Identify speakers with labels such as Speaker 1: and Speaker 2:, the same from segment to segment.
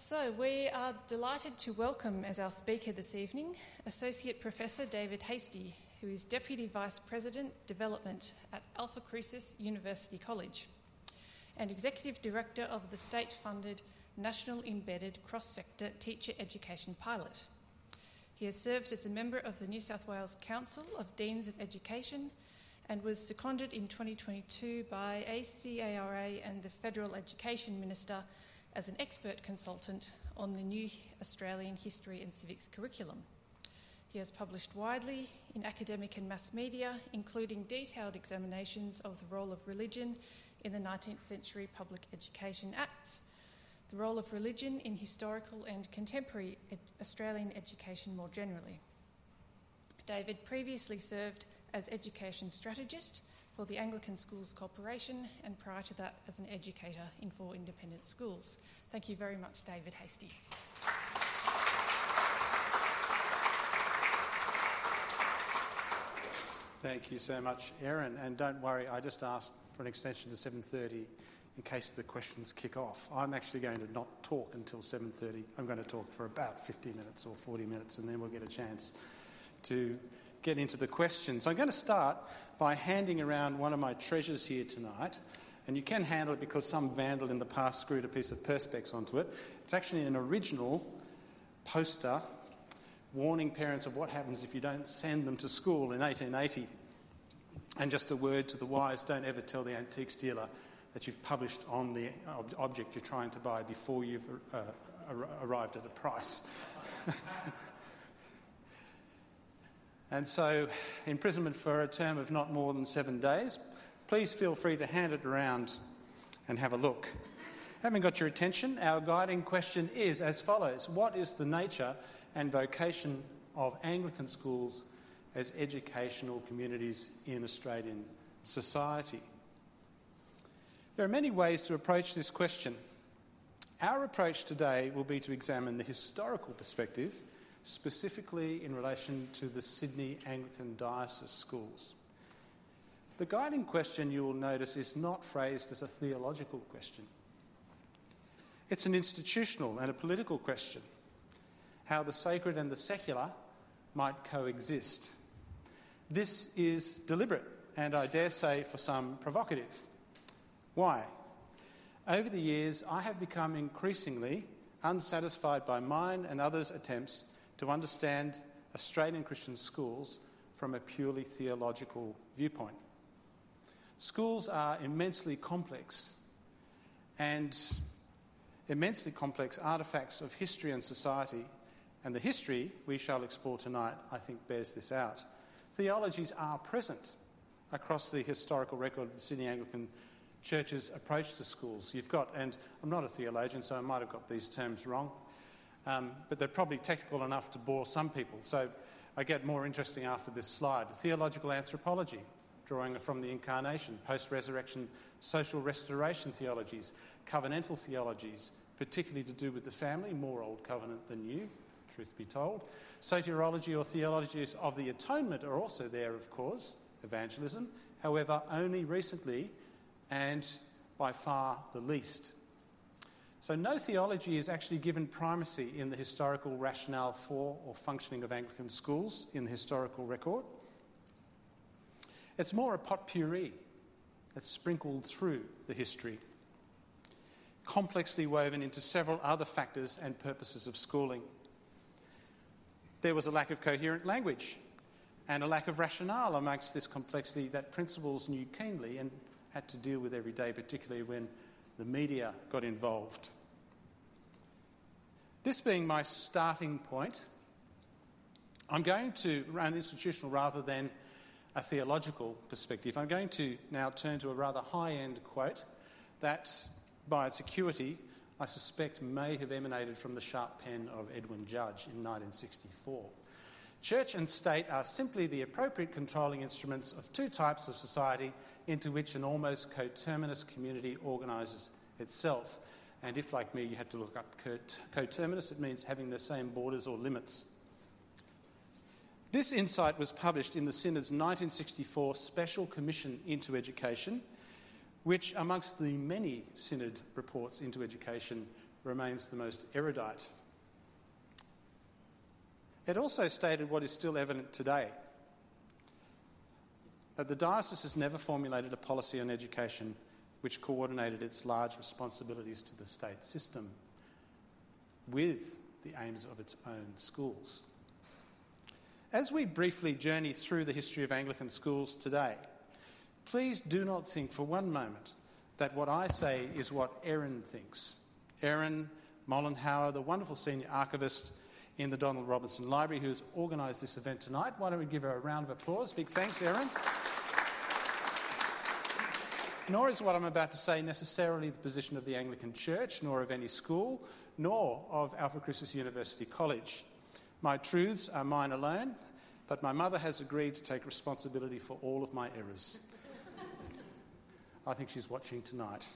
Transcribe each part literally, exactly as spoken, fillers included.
Speaker 1: So we are delighted to welcome as our speaker this evening Associate Professor David Hastie, who is Deputy Vice President Development at Alpha Crucis University College and Executive Director of the state-funded National Embedded Cross-Sector Teacher Education Pilot. He has served as a member of the New South Wales Council of Deans of Education and was seconded in twenty twenty-two by A C A R A and the Federal Education Minister as an expert consultant on the new Australian history and civics curriculum. He has published widely in academic and mass media, including detailed examinations of the role of religion in the nineteenth century Public Education Acts, the role of religion in historical and contemporary ed- Australian education more generally. David previously served as education strategist for the Anglican Schools Corporation and prior to that as an educator in four independent schools. Thank you very much, David Hastie.
Speaker 2: Thank you so much, Erin. And don't worry, I just asked for an extension to seven thirty in case the questions kick off. I'm actually going to not talk until seven thirty. I'm going to talk for about fifty minutes or forty minutes, and then we'll get a chance to get into the questions. I'm going to start by handing around one of my treasures here tonight, and you can handle it because some vandal in the past screwed a piece of Perspex onto it. It's actually an original poster warning parents of what happens if you don't send them to school in eighteen eighty. And just a word to the wise, don't ever tell the antiques dealer that you've published on the ob- object you're trying to buy before you've uh, ar- arrived at a price. And so, imprisonment for a term of not more than seven days. Please feel free to hand it around and have a look. Having got your attention, our guiding question is as follows. What is the nature and vocation of Anglican schools as educational communities in Australian society? There are many ways to approach this question. Our approach today will be to examine the historical perspective, specifically in relation to the Sydney Anglican Diocese schools. The guiding question, you will notice, is not phrased as a theological question. It's an institutional and a political question, how the sacred and the secular might coexist. This is deliberate and, I dare say, for some provocative. Why? Over the years, I have become increasingly unsatisfied by mine and others' attempts to understand Australian Christian schools from a purely theological viewpoint. Schools are immensely complex and immensely complex artefacts of history and society, and the history we shall explore tonight, I think, bears this out. Theologies are present across the historical record of the Sydney Anglican Church's approach to schools. You've got, and I'm not a theologian, so I might have got these terms wrong, Um, but they're probably technical enough to bore some people. So I get more interesting after this slide. Theological anthropology, drawing from the Incarnation, post-resurrection social restoration theologies, covenantal theologies, particularly to do with the family, more old covenant than new, truth be told. Soteriology or theologies of the atonement are also there, of course, evangelism, however, only recently and by far the least. So no theology is actually given primacy in the historical rationale for or functioning of Anglican schools in the historical record. It's more a potpourri that's sprinkled through the history, complexly woven into several other factors and purposes of schooling. There was a lack of coherent language and a lack of rationale amongst this complexity that principals knew keenly and had to deal with every day, particularly when the media got involved. This being my starting point, I'm going to run an institutional rather than a theological perspective. I'm going to now turn to a rather high-end quote that, by its acuity, I suspect may have emanated from the sharp pen of Edwin Judge in nineteen sixty-four. Church and state are simply the appropriate controlling instruments of two types of society into which an almost coterminous community organises itself. And if, like me, you had to look up coterminous, it means having the same borders or limits. This insight was published in the Synod's nineteen sixty-four Special Commission into Education, which, amongst the many Synod reports into education remains the most erudite. It also stated what is still evident today, that the diocese has never formulated a policy on education which coordinated its large responsibilities to the state system with the aims of its own schools. As we briefly journey through the history of Anglican schools today, please do not think for one moment that what I say is what Erin thinks. Erin Mollenhauer, the wonderful senior archivist in the Donald Robinson Library, who's organised this event tonight. Why don't we give her a round of applause? Big thanks, Erin. Nor is what I'm about to say necessarily the position of the Anglican Church, nor of any school, nor of Alpha Christus University College. My truths are mine alone, but my mother has agreed to take responsibility for all of my errors. I think she's watching tonight.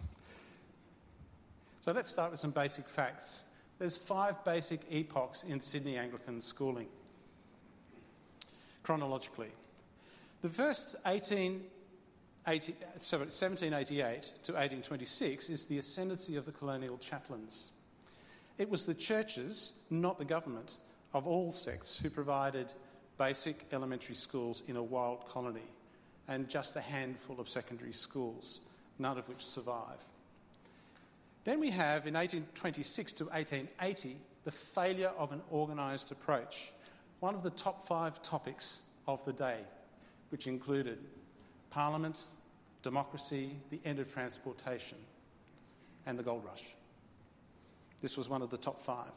Speaker 2: So let's start with some basic facts. There's five basic epochs in Sydney Anglican schooling, chronologically. The first eighteen eighty, sorry, seventeen eighty-eight to eighteen twenty-six is the ascendancy of the colonial chaplains. It was the churches, not the government, of all sects who provided basic elementary schools in a wild colony and just a handful of secondary schools, none of which survive. Then we have, in eighteen twenty-six to eighteen eighty, the failure of an organised approach, one of the top five topics of the day, which included Parliament, democracy, the end of transportation, and the gold rush. This was one of the top five.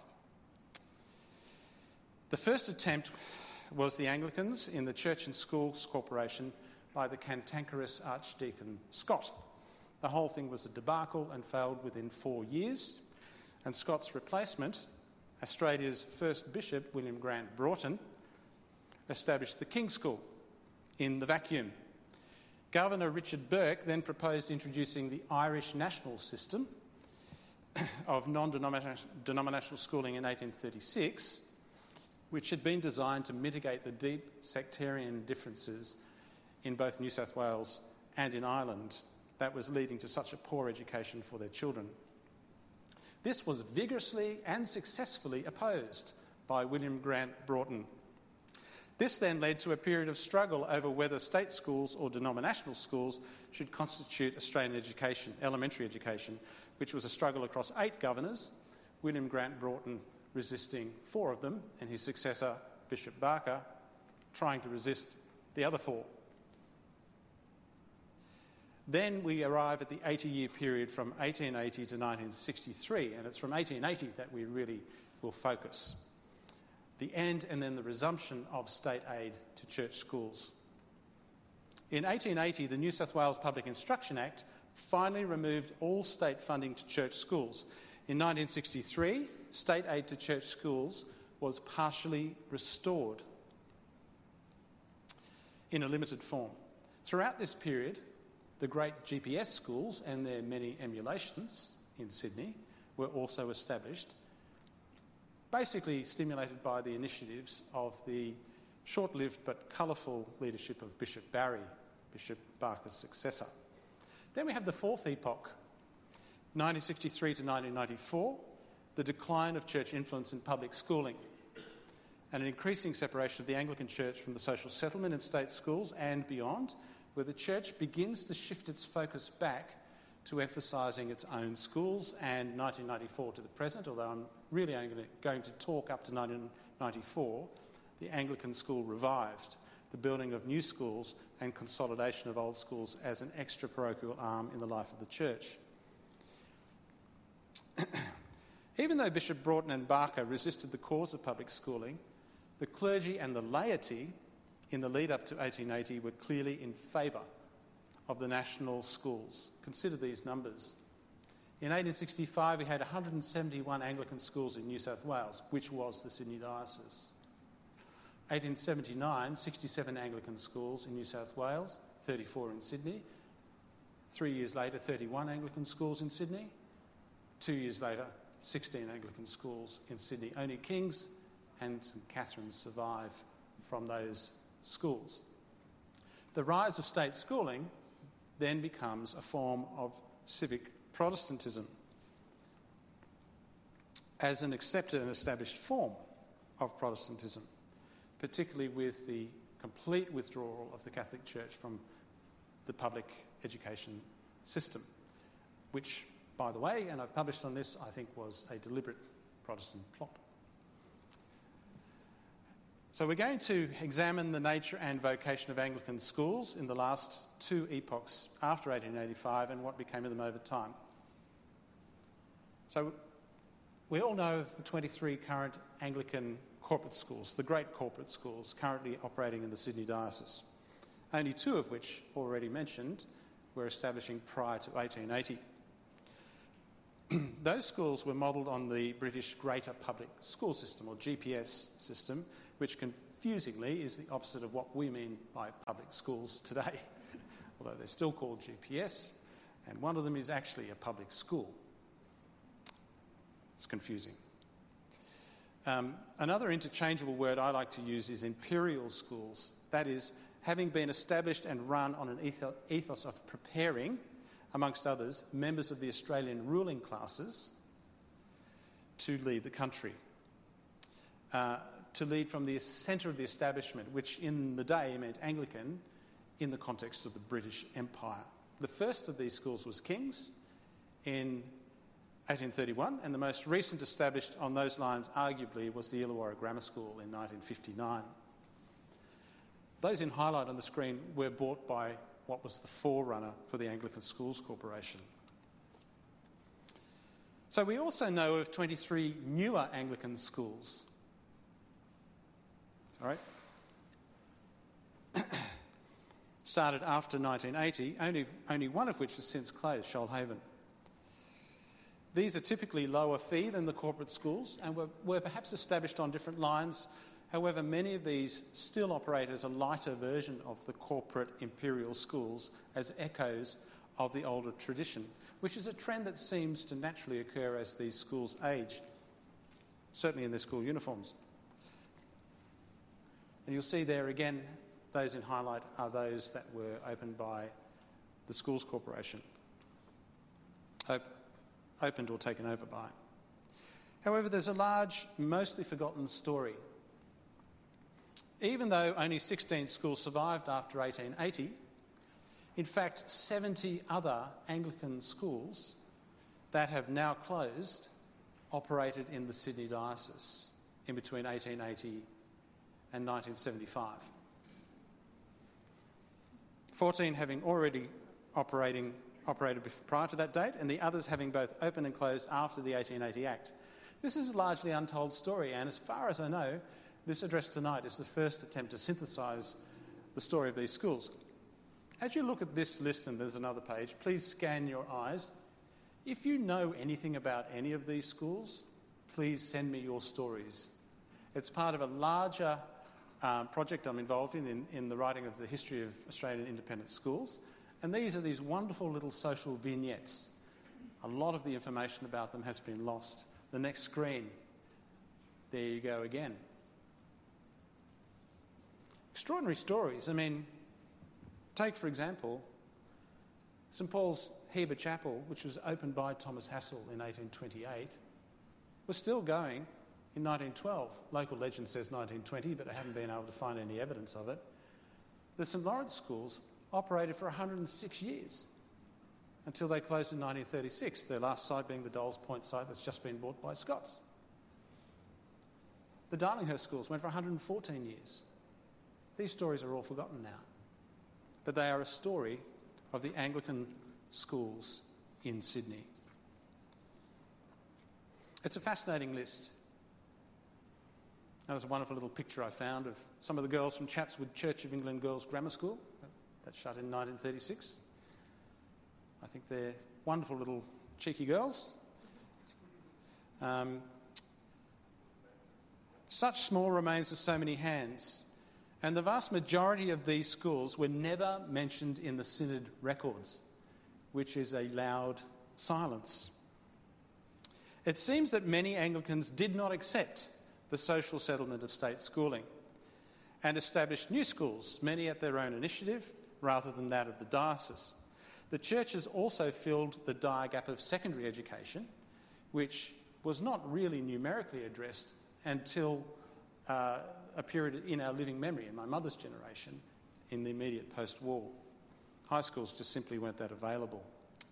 Speaker 2: The first attempt was the Anglicans in the Church and Schools Corporation by the cantankerous Archdeacon Scott. The whole thing was a debacle and failed within four years, and Scott's replacement, Australia's first bishop, William Grant Broughton, established the King's School in the vacuum. Governor Richard Burke then proposed introducing the Irish national system of non-denominational schooling in eighteen thirty-six, which had been designed to mitigate the deep sectarian differences in both New South Wales and in Ireland that was leading to such a poor education for their children. This was vigorously and successfully opposed by William Grant Broughton. This then led to a period of struggle over whether state schools or denominational schools should constitute Australian education, elementary education, which was a struggle across eight governors, William Grant Broughton resisting four of them, and his successor, Bishop Barker, trying to resist the other four. Then we arrive at the eighty-year period from eighteen eighty to nineteen sixty-three, and it's from eighteen eighty that we really will focus. The end and then the resumption of state aid to church schools. In eighteen eighty, the New South Wales Public Instruction Act finally removed all state funding to church schools. In nineteen sixty-three, state aid to church schools was partially restored in a limited form. Throughout this period, the great G P S schools and their many emulations in Sydney were also established, basically stimulated by the initiatives of the short-lived but colourful leadership of Bishop Barry, Bishop Barker's successor. Then we have the fourth epoch, nineteen sixty-three to nineteen ninety-four, the decline of church influence in public schooling and an increasing separation of the Anglican Church from the social settlement in state schools and beyond, where the Church begins to shift its focus back to emphasising its own schools, and nineteen ninety-four to the present, although I'm really only going to talk up to nineteen ninety-four, the Anglican school revived, the building of new schools and consolidation of old schools as an extra parochial arm in the life of the Church. Even though Bishop Broughton and Barker resisted the cause of public schooling, the clergy and the laity in the lead-up to eighteen eighty were clearly in favour of the national schools. Consider these numbers. In eighteen sixty-five, we had one hundred seventy-one Anglican schools in New South Wales, which was the Sydney Diocese. eighteen seventy-nine, sixty-seven Anglican schools in New South Wales, thirty-four in Sydney. Three years later, thirty-one Anglican schools in Sydney. Two years later, sixteen Anglican schools in Sydney. Only King's and St Catherine's survive from those schools. The rise of state schooling then becomes a form of civic Protestantism. as an accepted and established form of Protestantism, particularly with the complete withdrawal of the Catholic Church from the public education system, which, by the way, and I've published on this, I think was a deliberate Protestant plot. So we're going to examine the nature and vocation of Anglican schools in the last two epochs after eighteen eighty-five and what became of them over time. So we all know of the twenty-three current Anglican corporate schools, the great corporate schools currently operating in the Sydney Diocese, only two of which, already mentioned, were establishing prior to eighteen eighty. Those schools were modelled on the British Greater Public School System, or G P S system, which confusingly is the opposite of what we mean by public schools today, although they're still called G P S, and one of them is actually a public school. It's confusing. Um, another interchangeable word I like to use is imperial schools. That is, having been established and run on an ethos of preparing, amongst others, members of the Australian ruling classes to lead the country, uh, to lead from the centre of the establishment, which in the day meant Anglican, in the context of the British Empire. The first of these schools was King's in eighteen thirty-one, and the most recent established on those lines, arguably, was the Illawarra Grammar School in nineteen fifty-nine. Those in highlight on the screen were bought by what was the forerunner for the Anglican Schools Corporation. So we also know of twenty-three newer Anglican schools. All right. Started after nineteen eighty, only, only one of which has since closed, Shoalhaven. These are typically lower fee than the corporate schools and were, were perhaps established on different lines. However, many of these still operate as a lighter version of the corporate imperial schools as echoes of the older tradition, which is a trend that seems to naturally occur as these schools age, certainly in their school uniforms. And you'll see there again, those in highlight are those that were opened by the Schools Corporation, Op- opened or taken over by. However, there's a large, mostly forgotten story. Even though only sixteen schools survived after eighteen eighty, in fact, seventy other Anglican schools that have now closed operated in the Sydney Diocese in between eighteen eighty and nineteen seventy-five. fourteen having already operating, operated prior to that date, and the others having both opened and closed after the eighteen eighty Act. This is a largely untold story, and as far as I know, this address tonight is the first attempt to synthesise the story of these schools. As you look at this list, and there's another page, please scan your eyes. If you know anything about any of these schools, please send me your stories. It's part of a larger uh, project I'm involved in, in, in the writing of the history of Australian independent schools. And these are these wonderful little social vignettes. A lot of the information about them has been lost. The next screen, there you go again. Extraordinary stories. I mean, take, for example, St Paul's Heber Chapel, which was opened by Thomas Hassell in eighteen twenty-eight, was still going in nineteen twelve. Local legend says nineteen twenty, but I haven't been able to find any evidence of it. The St Lawrence schools operated for one hundred six years until they closed in nineteen thirty-six, their last site being the Dolls Point site that's just been bought by Scots. The Darlinghurst schools went for one hundred fourteen years. These stories are all forgotten now, but they are a story of the Anglican schools in Sydney. It's a fascinating list. That was a wonderful little picture I found of some of the girls from Chatswood Church of England Girls' Grammar School. That shut in nineteen thirty-six. I think they're wonderful little cheeky girls. Um, such small remains with so many hands. And the vast majority of these schools were never mentioned in the Synod records, which is a loud silence. It seems that many Anglicans did not accept the social settlement of state schooling and established new schools, many at their own initiative, rather than that of the diocese. The churches also filled the dire gap of secondary education, which was not really numerically addressed until uh, a period in our living memory, in my mother's generation, in the immediate post-war. High schools just simply weren't that available.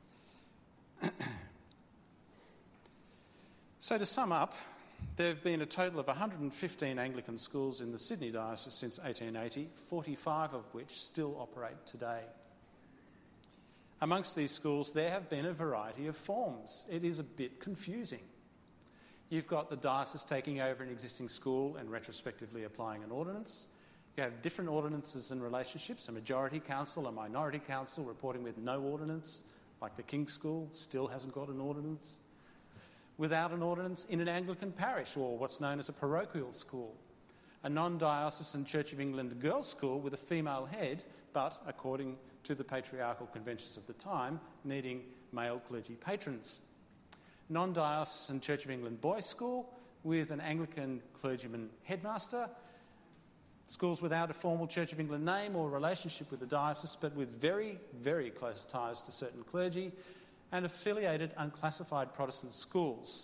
Speaker 2: So to sum up, there have been a total of one hundred fifteen Anglican schools in the Sydney Diocese since eighteen eighty, forty-five of which still operate today. Amongst these schools, there have been a variety of forms. It is a bit confusing. You've got the diocese taking over an existing school and retrospectively applying an ordinance. You have different ordinances and relationships, a majority council, a minority council reporting with no ordinance, like the King's School still hasn't got an ordinance. Without an ordinance in an Anglican parish, or what's known as a parochial school. A non-diocesan Church of England girls' school with a female head, but, according to the patriarchal conventions of the time, needing male clergy patrons. Non-diocesan Church of England boys' school with an Anglican clergyman headmaster. Schools without a formal Church of England name or relationship with the diocese, but with very, very close ties to certain clergy, and affiliated unclassified Protestant schools.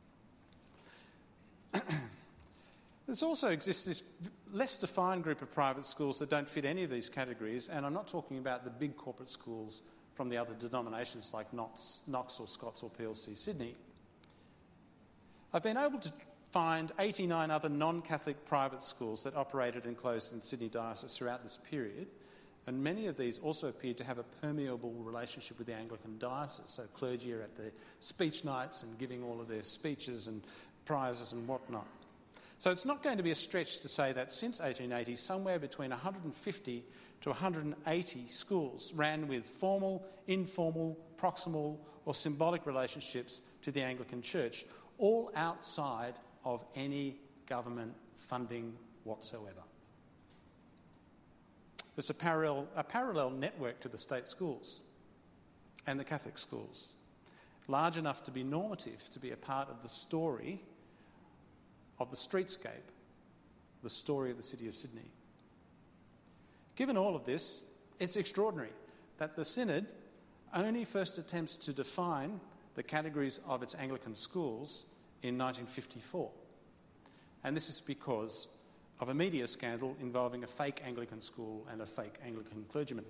Speaker 2: There also exists this less defined group of private schools that don't fit any of these categories, and I'm not talking about the big corporate schools from the other denominations like Knox, Knox or Scots or P L C Sydney. I've been able to find eighty-nine other non-Catholic private schools that operated and closed in Sydney Diocese throughout this period, and many of these also appeared to have a permeable relationship with the Anglican diocese. So clergy are at their speech nights and giving all of their speeches and prizes and whatnot. So it's not going to be a stretch to say that since eighteen eighty, somewhere between one hundred fifty to one hundred eighty schools ran with formal, informal, proximal or symbolic relationships to the Anglican Church, all outside of any government funding whatsoever. There's a parallel, a parallel network to the state schools and the Catholic schools, large enough to be normative, to be a part of the story of the streetscape, the story of the city of Sydney. Given all of this, it's extraordinary that the Synod only first attempts to define the categories of its Anglican schools in nineteen fifty-four. And this is because of a media scandal involving a fake Anglican school and a fake Anglican clergyman.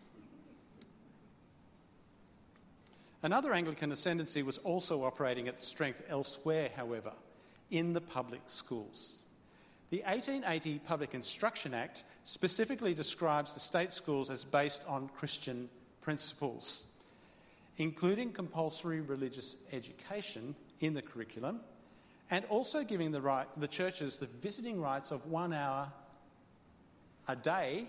Speaker 2: Another Anglican ascendancy was also operating at strength elsewhere, however, in the public schools. The eighteen eighty Public Instruction Act specifically describes the state schools as based on Christian principles, including compulsory religious education in the curriculum, and also giving the, right, the churches the visiting rights of one hour a day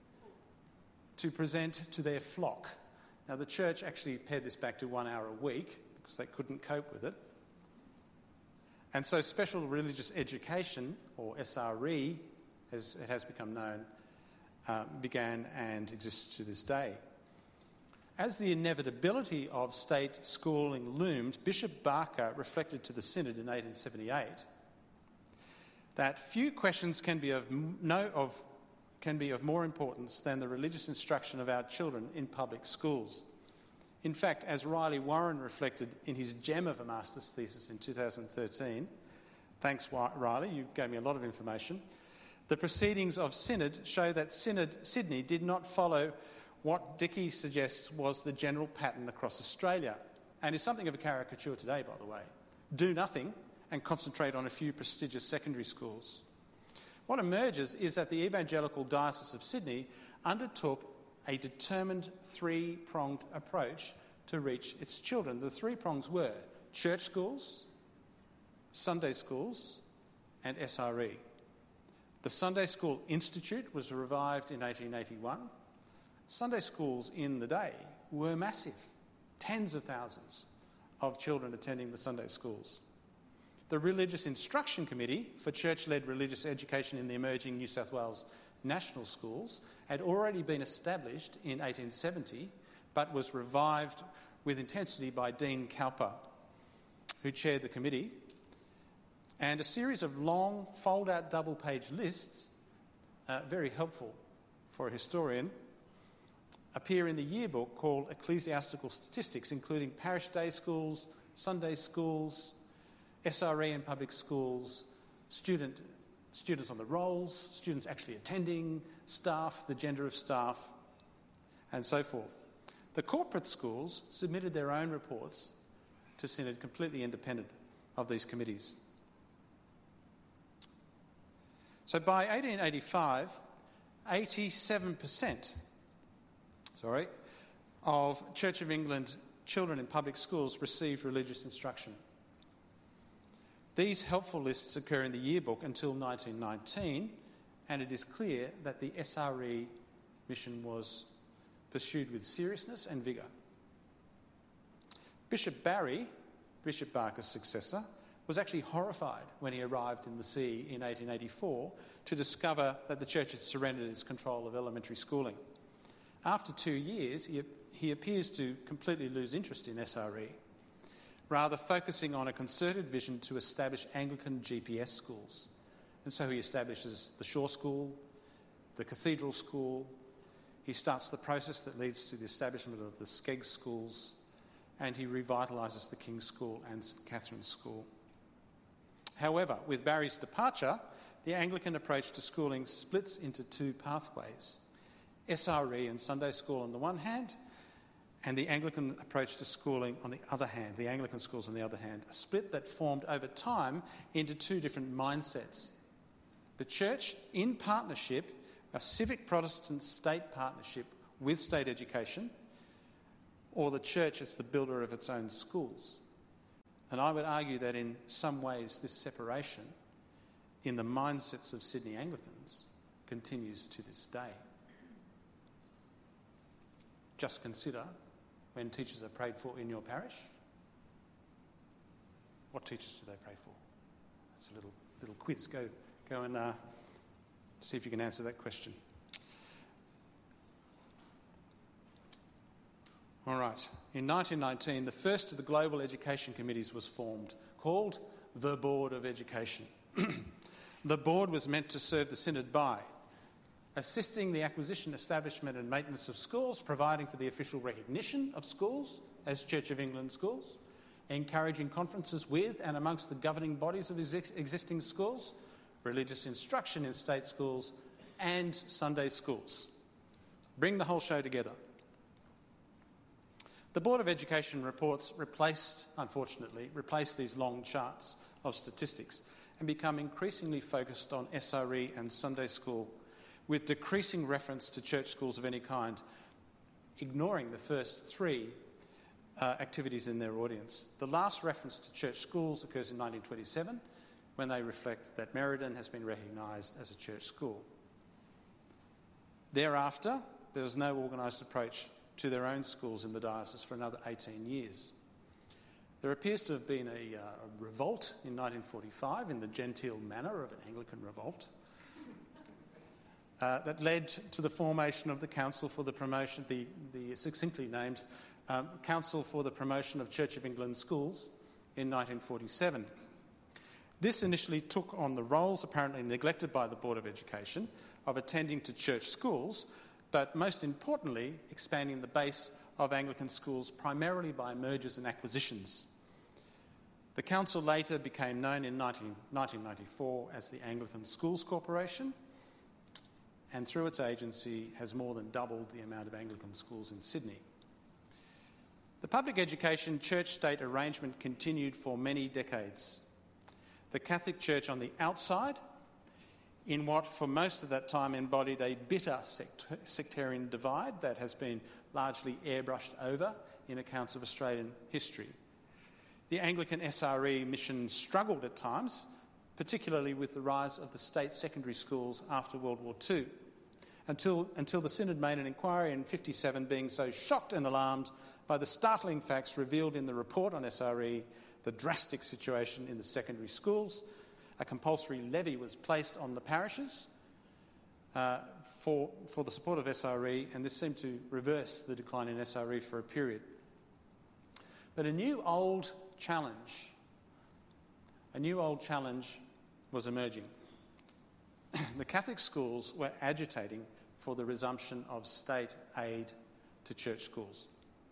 Speaker 2: to present to their flock. Now, the church actually pared this back to one hour a week because they couldn't cope with it. And so special religious education, or S R E, as it has become known, uh, began and exists to this day. As the inevitability of state schooling loomed, Bishop Barker reflected to the Synod in eighteen seventy-eight that few questions can be of no of can be of more importance than the religious instruction of our children in public schools. In fact, as Riley Warren reflected in his gem of a master's thesis in two thousand thirteen, thanks Riley, you gave me a lot of information, the proceedings of Synod show that Synod Sydney did not follow what Dickey suggests was the general pattern across Australia, and is something of a caricature today, by the way. Do nothing and concentrate on a few prestigious secondary schools. What emerges is that the Evangelical Diocese of Sydney undertook a determined three-pronged approach to reach its children. The three prongs were church schools, Sunday schools, and S R E. The Sunday School Institute was revived in eighteen eighty-one. Sunday schools in the day were massive, tens of thousands of children attending the Sunday schools. The Religious Instruction Committee for Church-led religious education in the emerging New South Wales national schools had already been established in eighteen seventy, but was revived with intensity by Dean Cowper, who chaired the committee. And a series of long, fold-out double-page lists, uh, very helpful for a historian, appear in the yearbook called Ecclesiastical Statistics, including parish day schools, Sunday schools, S R E in public schools, student, students on the rolls, students actually attending, staff, the gender of staff, and so forth. The corporate schools submitted their own reports to Synod completely independent of these committees. So by eighteen eighty-five, eighty-seven percent sorry, of Church of England children in public schools received religious instruction. These helpful lists occur in the yearbook until nineteen nineteen, and it is clear that the S R E mission was pursued with seriousness and vigour. Bishop Barry, Bishop Barker's successor, was actually horrified when he arrived in the See in eighteen eighty-four to discover that the church had surrendered its control of elementary schooling. After two years, he, he appears to completely lose interest in S R E, rather focusing on a concerted vision to establish Anglican G P S schools. And so he establishes the Shaw School, the Cathedral School. He starts the process that leads to the establishment of the Skeggs schools, and he revitalises the King's School and St Catherine's School. However, with Barry's departure, the Anglican approach to schooling splits into two pathways: S R E and Sunday school on the one hand, and the Anglican approach to schooling on the other hand, the Anglican schools on the other hand, a split that formed over time into two different mindsets. The Church, in partnership, a civic Protestant state partnership with state education, or the Church as the builder of its own schools. And I would argue that in some ways this separation in the mindsets of Sydney Anglicans continues to this day. Just consider when teachers are prayed for in your parish. What teachers do they pray for? That's a little little quiz. Go, go and uh, see if you can answer that question. All right. In nineteen nineteen, the first of the global education committees was formed, called the Board of Education. The board was meant to serve the Synod by assisting the acquisition, establishment and maintenance of schools, providing for the official recognition of schools as Church of England schools, encouraging conferences with and amongst the governing bodies of ex- existing schools, religious instruction in state schools and Sunday schools. Bring the whole show together. The Board of Education reports replaced, unfortunately, replaced these long charts of statistics and become increasingly focused on S R E and Sunday school, with decreasing reference to church schools of any kind, ignoring the first three uh, activities in their audience. The last reference to church schools occurs in nineteen twenty-seven, when they reflect that Merredin has been recognised as a church school. Thereafter, there was no organised approach to their own schools in the diocese for another eighteen years. There appears to have been a, uh, a revolt in nineteen forty-five in the genteel manner of an Anglican revolt uh, that led to the formation of the Council for the Promotion, the, the succinctly named um, Council for the Promotion of Church of England Schools in nineteen forty-seven. This initially took on the roles, apparently neglected by the Board of Education, of attending to church schools, but most importantly, expanding the base of Anglican schools primarily by mergers and acquisitions. The council later became known in nineteen ninety-four as the Anglican Schools Corporation, and through its agency has more than doubled the amount of Anglican schools in Sydney. The public education church-state arrangement continued for many decades. The Catholic Church on the outside, in what for most of that time embodied a bitter sect- sectarian divide that has been largely airbrushed over in accounts of Australian history. The Anglican S R E mission struggled at times, particularly with the rise of the state secondary schools after World War Two, until, until the Synod made an inquiry in fifty-seven, being so shocked and alarmed by the startling facts revealed in the report on S R E, the drastic situation in the secondary schools. A compulsory levy was placed on the parishes uh, for, for the support of S R E, and this seemed to reverse the decline in S R E for a period. But a new old challenge, a new old challenge was emerging. The Catholic schools were agitating for the resumption of state aid to church schools,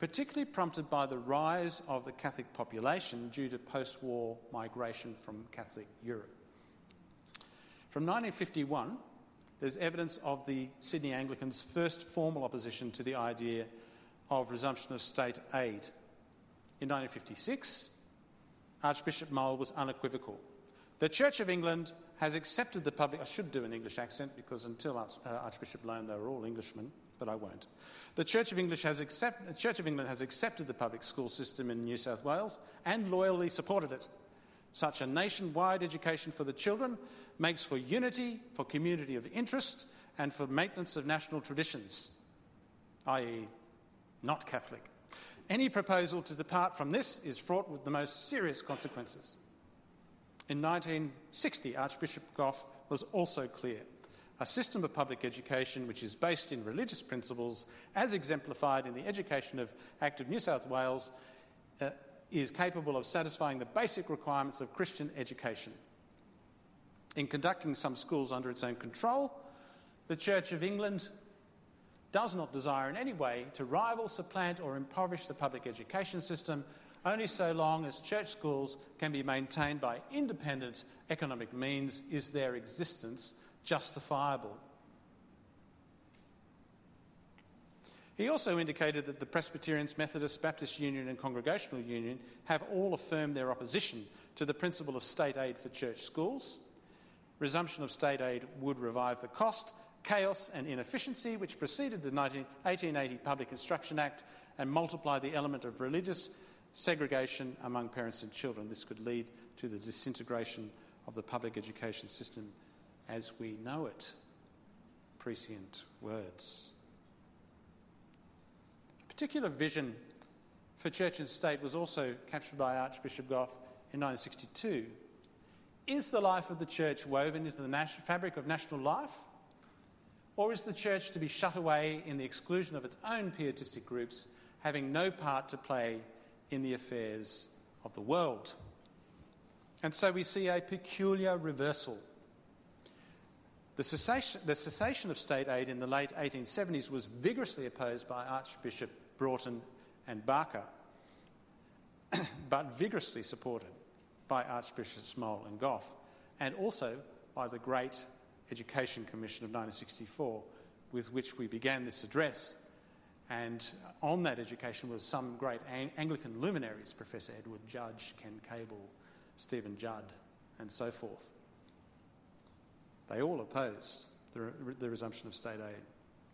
Speaker 2: particularly prompted by the rise of the Catholic population due to post-war migration from Catholic Europe. From nineteen fifty-one, there's evidence of the Sydney Anglicans' first formal opposition to the idea of resumption of state aid. In nineteen fifty-six, Archbishop Mull was unequivocal. The Church of England has accepted the public... I should do an English accent because until Arch, uh, Archbishop Lone they were all Englishmen, but I won't. The Church of, English has accept, the Church of England has accepted the public school system in New South Wales and loyally supported it. Such a nationwide education for the children makes for unity, for community of interest, and for maintenance of national traditions, that is not Catholic. Any proposal to depart from this is fraught with the most serious consequences. In nineteen sixty, Archbishop Gough was also clear. A system of public education which is based in religious principles, as exemplified in the Education Act of New South Wales, uh, is capable of satisfying the basic requirements of Christian education. In conducting some schools under its own control, the Church of England does not desire in any way to rival, supplant or impoverish the public education system, only so long as church schools can be maintained by independent economic means is their existence justifiable. He also indicated that the Presbyterians, Methodists, Baptist Union and Congregational Union have all affirmed their opposition to the principle of state aid for church schools. Resumption of state aid would revive the cost, chaos and inefficiency which preceded the eighteen eighty Public Instruction Act and multiply the element of religious segregation among parents and children. This could lead to the disintegration of the public education system as we know it. Prescient words. A particular vision for church and state was also captured by Archbishop Gough in nineteen sixty-two. Is the life of the church woven into the nas- fabric of national life? Or is the church to be shut away in the exclusion of its own pietistic groups, having no part to play in the affairs of the world? And so we see a peculiar reversal. The cessation, the cessation of state aid in the late eighteen seventies was vigorously opposed by Archbishop Broughton and Barker, but vigorously supported by Archbishops Mull and Gough, and also by the Great Education Commission of nineteen sixty-four, with which we began this address. And on that education was some great Ang- Anglican luminaries, Professor Edward Judge, Ken Cable, Stephen Judd, and so forth. They all opposed the, re- the resumption of state aid.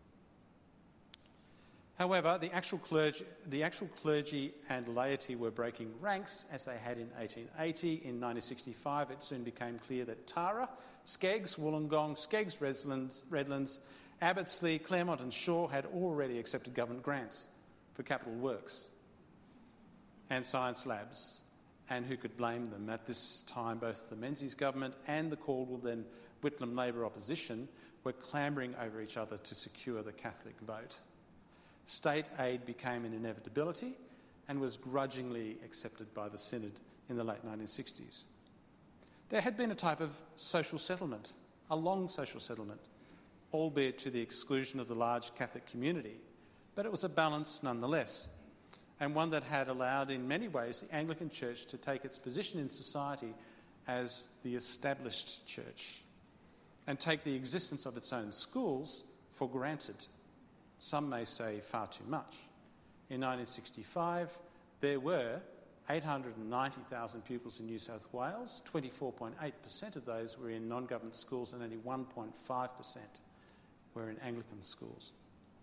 Speaker 2: However, the actual, clergy, the actual clergy and laity were breaking ranks as they had in eighteen eighty. In nineteen sixty-five, it soon became clear that Tara, Skeggs, Wollongong, Skeggs, Redlands, Redlands, Abbotsleigh, Claremont and Shaw had already accepted government grants for capital works and science labs. And who could blame them? At this time, both the Menzies government and the Caldwell, then Whitlam Labor opposition, were clambering over each other to secure the Catholic vote. State aid became an inevitability and was grudgingly accepted by the Synod in the late nineteen sixties. There had been a type of social settlement, a long social settlement, albeit to the exclusion of the large Catholic community, but it was a balance nonetheless, and one that had allowed in many ways the Anglican Church to take its position in society as the established church and take the existence of its own schools for granted. Some may say far too much. In nineteen sixty-five, there were eight hundred ninety thousand pupils in New South Wales. twenty-four point eight percent of those were in non-government schools and only one point five percent were in Anglican schools.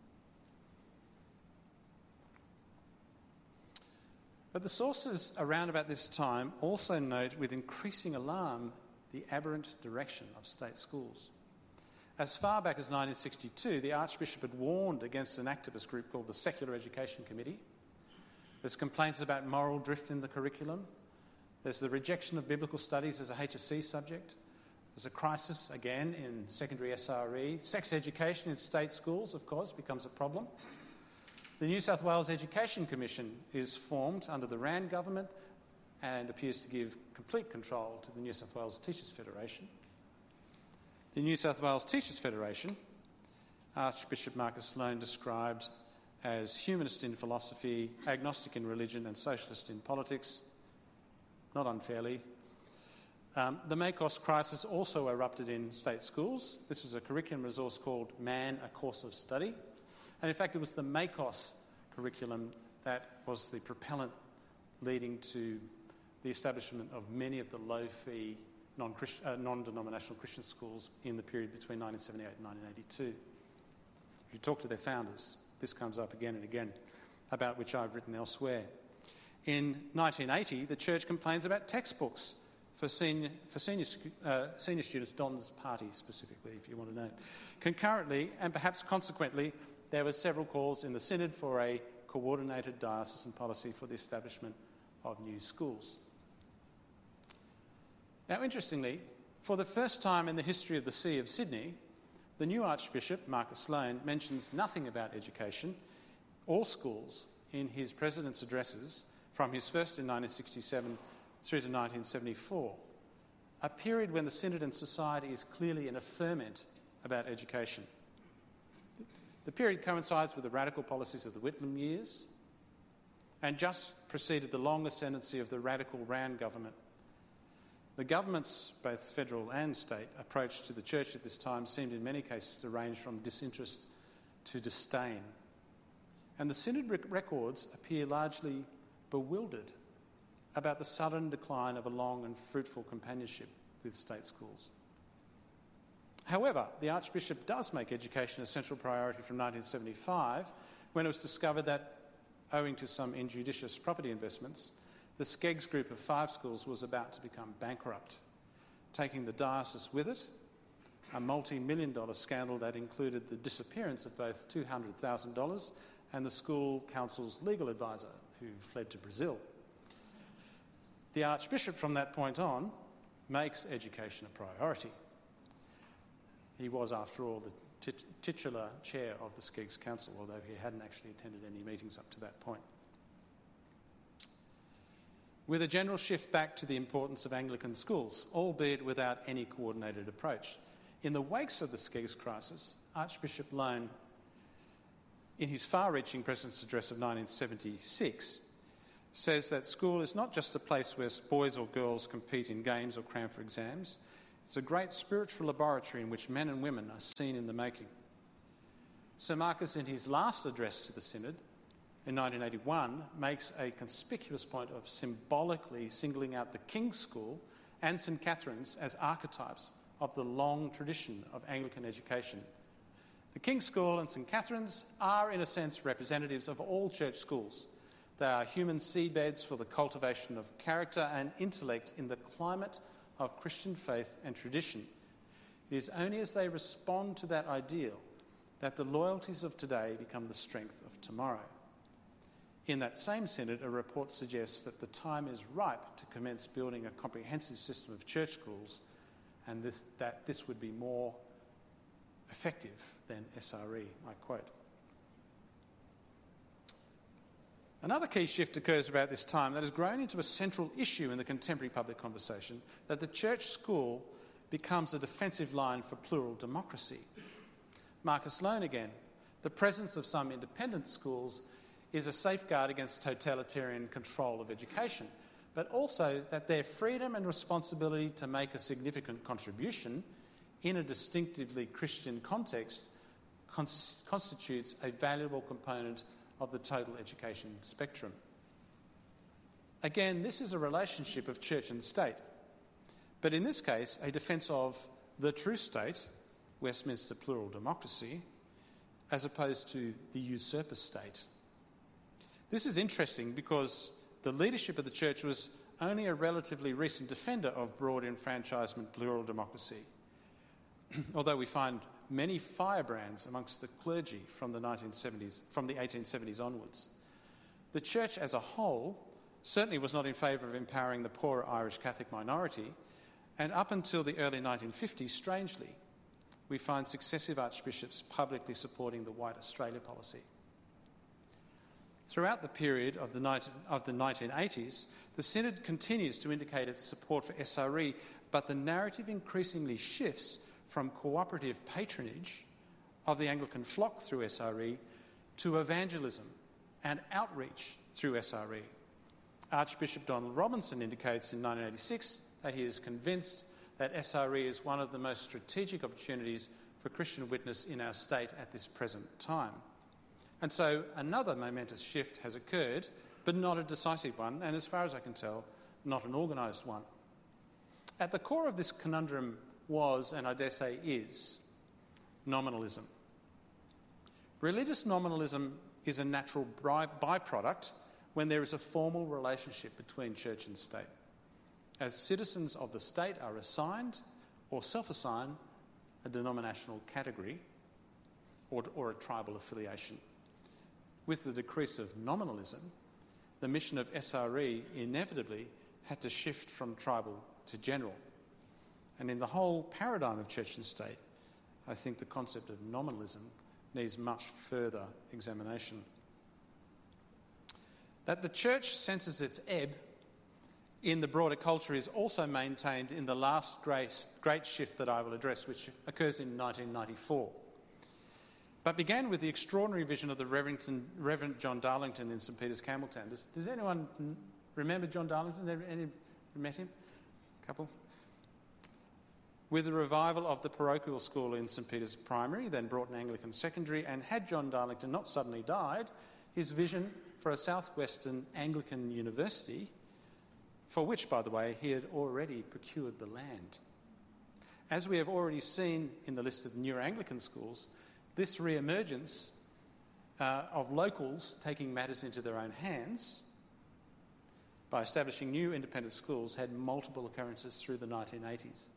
Speaker 2: But the sources around about this time also note with increasing alarm the aberrant direction of state schools. As far back as nineteen sixty-two, the Archbishop had warned against an activist group called the Secular Education Committee. There's complaints about moral drift in the curriculum. There's the rejection of biblical studies as a H S C subject. There's a crisis, again, in secondary S R E. Sex education in state schools, of course, becomes a problem. The New South Wales Education Commission is formed under the Rand government and appears to give complete control to the New South Wales Teachers Federation. The New South Wales Teachers Federation, Archbishop Marcus Sloan described as humanist in philosophy, agnostic in religion and socialist in politics, not unfairly. Um, the MACOS crisis also erupted in state schools. This was a curriculum resource called Man, A Course of Study. And in fact, it was the MACOS curriculum that was the propellant leading to the establishment of many of the low-fee non-Christ- uh, non-denominational Christian schools in the period between nineteen seventy-eight and nineteen eighty-two. If you talk to their founders, this comes up again and again, about which I've written elsewhere. In nineteen eighty, the church complains about textbooks for senior, for senior, uh, senior students, Don's Party specifically, if you want to know. Concurrently, and perhaps consequently, there were several calls in the Synod for a coordinated diocesan policy for the establishment of new schools. Now, interestingly, for the first time in the history of the See of Sydney, the new Archbishop, Marcus Sloane, mentions nothing about education or schools in his president's addresses from his first in nineteen sixty-seven through to nineteen seventy-four, a period when the Synod and society is clearly in a ferment about education. The period coincides with the radical policies of the Whitlam years and just preceded the long ascendancy of the radical Rand government. The government's, both federal and state, approach to the church at this time seemed in many cases to range from disinterest to disdain. And the Synod rec- records appear largely bewildered about the sudden decline of a long and fruitful companionship with state schools. However, the Archbishop does make education a central priority from nineteen seventy-five, when it was discovered that, owing to some injudicious property investments, the Skeggs group of five schools was about to become bankrupt, taking the diocese with it, a multi-million dollar scandal that included the disappearance of both two hundred thousand dollars and the school council's legal advisor, who fled to Brazil. The Archbishop, from that point on, makes education a priority. He was, after all, the tit- titular chair of the Skeggs Council, although he hadn't actually attended any meetings up to that point. With a general shift back to the importance of Anglican schools, albeit without any coordinated approach. In the wakes of the Skeggs crisis, Archbishop Sloane, in his far-reaching President's Address of nineteen seventy-six, says that school is not just a place where boys or girls compete in games or cram for exams. It's a great spiritual laboratory in which men and women are seen in the making. Sir Marcus, in his last address to the Synod, in nineteen eighty-one, makes a conspicuous point of symbolically singling out the King's School and St Catherine's as archetypes of the long tradition of Anglican education. The King's School and St Catherine's are, in a sense, representatives of all church schools. They are human seedbeds for the cultivation of character and intellect in the climate of Christian faith and tradition. It is only as they respond to that ideal that the loyalties of today become the strength of tomorrow. In that same Synod, a report suggests that the time is ripe to commence building a comprehensive system of church schools, and this, that this would be more effective than S R E, I quote. Another key shift occurs about this time that has grown into a central issue in the contemporary public conversation, that the church school becomes a defensive line for plural democracy. Marcus Sloane again, the presence of some independent schools is a safeguard against totalitarian control of education, but also that their freedom and responsibility to make a significant contribution in a distinctively Christian context cons- constitutes a valuable component of the total education spectrum. Again, this is a relationship of church and state, but in this case, a defence of the true state, Westminster plural democracy, as opposed to the usurper state. This is interesting because the leadership of the church was only a relatively recent defender of broad enfranchisement plural democracy, although we find many firebrands amongst the clergy from the nineteen seventies, from the eighteen seventies onwards. The church as a whole certainly was not in favour of empowering the poorer Irish Catholic minority, and up until the early nineteen fifties, strangely, we find successive archbishops publicly supporting the White Australia policy. Throughout the period of the, nineteen, of the nineteen eighties, the Synod continues to indicate its support for S R E, but the narrative increasingly shifts from cooperative patronage of the Anglican flock through S R E to evangelism and outreach through S R E. Archbishop Donald Robinson indicates in nineteen eighty-six that he is convinced that S R E is one of the most strategic opportunities for Christian witness in our state at this present time. And so another momentous shift has occurred, but not a decisive one, and as far as I can tell, not an organised one. At the core of this conundrum was, and I dare say is, nominalism. Religious nominalism is a natural byproduct when there is a formal relationship between church and state, as citizens of the state are assigned or self-assign a denominational category or, or a tribal affiliation. With the decrease of nominalism, the mission of S R E inevitably had to shift from tribal to general. And in the whole paradigm of church and state, I think the concept of nominalism needs much further examination. That the church senses its ebb in the broader culture is also maintained in the last great, great shift that I will address, which occurs in nineteen ninety-four. But began with the extraordinary vision of the Reverend, Reverend John Darlington in St Peter's, Campbelltown. Does, does anyone remember John Darlington? Any met him? A couple? With the revival of the parochial school in St Peter's Primary, then Broughton Anglican Secondary, and had John Darlington not suddenly died, his vision for a southwestern Anglican university, for which, by the way, he had already procured the land. As we have already seen in the list of new Anglican schools, this re-emergence uh, of locals taking matters into their own hands by establishing new independent schools had multiple occurrences through the nineteen eighties.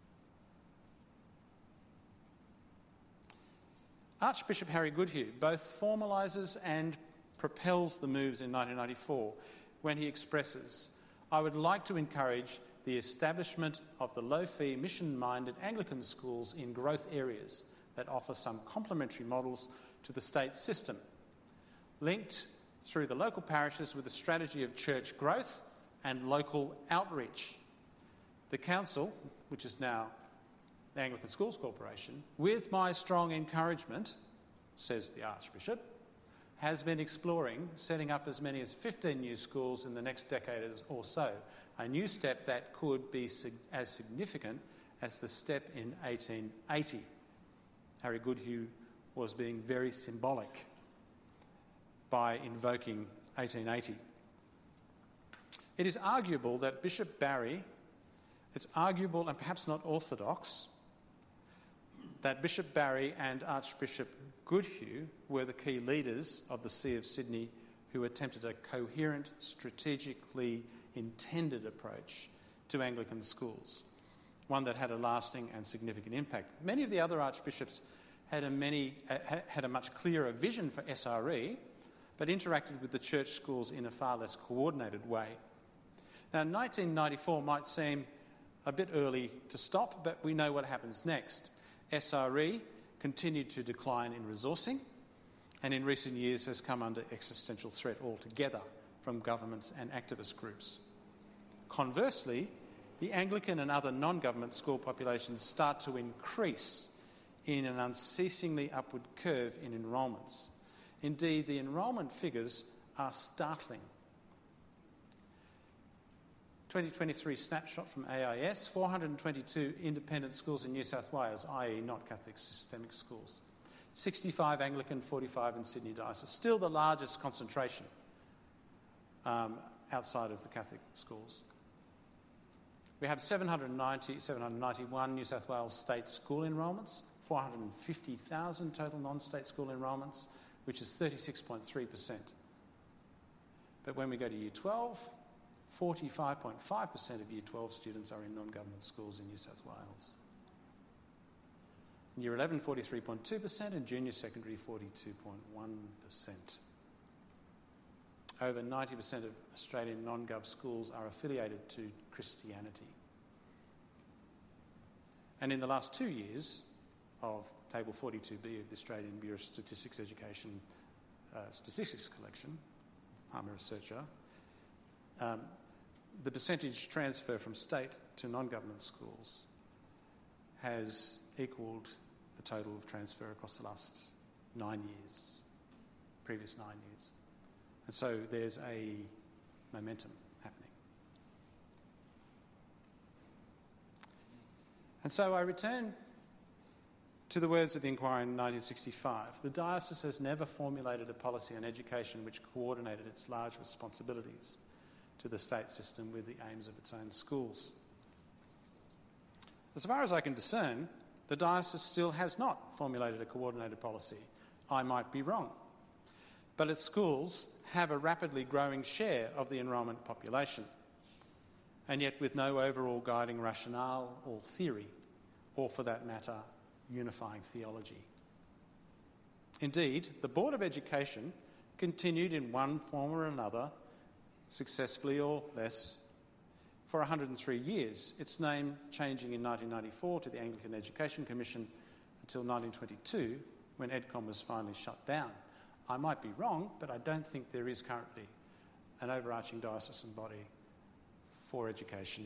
Speaker 2: Archbishop Harry Goodhue both formalises and propels the moves in nineteen ninety-four when he expresses, "I would like to encourage the establishment of the low-fee, mission-minded Anglican schools in growth areas that offer some complementary models to the state system, linked through the local parishes with a strategy of church growth and local outreach. The council, which is now the Anglican Schools Corporation, with my strong encouragement," says the Archbishop, "has been exploring setting up as many as fifteen new schools in the next decade or so, a new step that could be sig- as significant as the step in eighteen eighty. Harry Goodhue was being very symbolic by invoking eighteen eighty. It is arguable that Bishop Barry, it's arguable and perhaps not orthodox, that Bishop Barry and Archbishop Goodhue were the key leaders of the See of Sydney who attempted a coherent, strategically intended approach to Anglican schools, one that had a lasting and significant impact. Many of the other archbishops had a, many, uh, had a much clearer vision for S R E, but interacted with the church schools in a far less coordinated way. Now, nineteen ninety-four might seem a bit early to stop, but we know what happens next. S R E continued to decline in resourcing, and in recent years has come under existential threat altogether from governments and activist groups. Conversely, the Anglican and other non-government school populations start to increase in an unceasingly upward curve in enrolments. Indeed, the enrolment figures are startling. twenty twenty-three snapshot from A I S, four hundred twenty-two independent schools in New South Wales, that is not Catholic systemic schools. sixty-five Anglican, forty-five in Sydney Diocese. Still the largest concentration um, outside of the Catholic schools. We have seven hundred ninety, seven hundred ninety-one New South Wales state school enrolments, four hundred fifty thousand total non-state school enrolments, which is thirty-six point three percent. But when we go to Year twelve, forty-five point five percent of Year twelve students are in non-government schools in New South Wales. In Year eleven, forty-three point two percent, and junior secondary, forty-two point one percent. Over ninety percent of Australian non-gov schools are affiliated to Christianity. And in the last two years of Table forty-two B of the Australian Bureau of Statistics Education uh, Statistics Collection, I'm a researcher, um, the percentage transfer from state to non-government schools has equalled the total of transfer across the last nine years. previous nine years. And so there's a momentum happening. And so I return to the words of the inquiry in nineteen sixty-five. The diocese has never formulated a policy on education which coordinated its large responsibilities to the state system with the aims of its own schools. As far as I can discern, the diocese still has not formulated a coordinated policy. I might be wrong. But its schools have a rapidly growing share of the enrolment population, and yet with no overall guiding rationale or theory, or for that matter, unifying theology. Indeed, the Board of Education continued in one form or another, successfully or less, for one hundred three years, its name changing in nineteen ninety-four to the Anglican Education Commission until nineteen twenty-two, when EDCOM was finally shut down. I might be wrong, but I don't think there is currently an overarching diocesan body for education.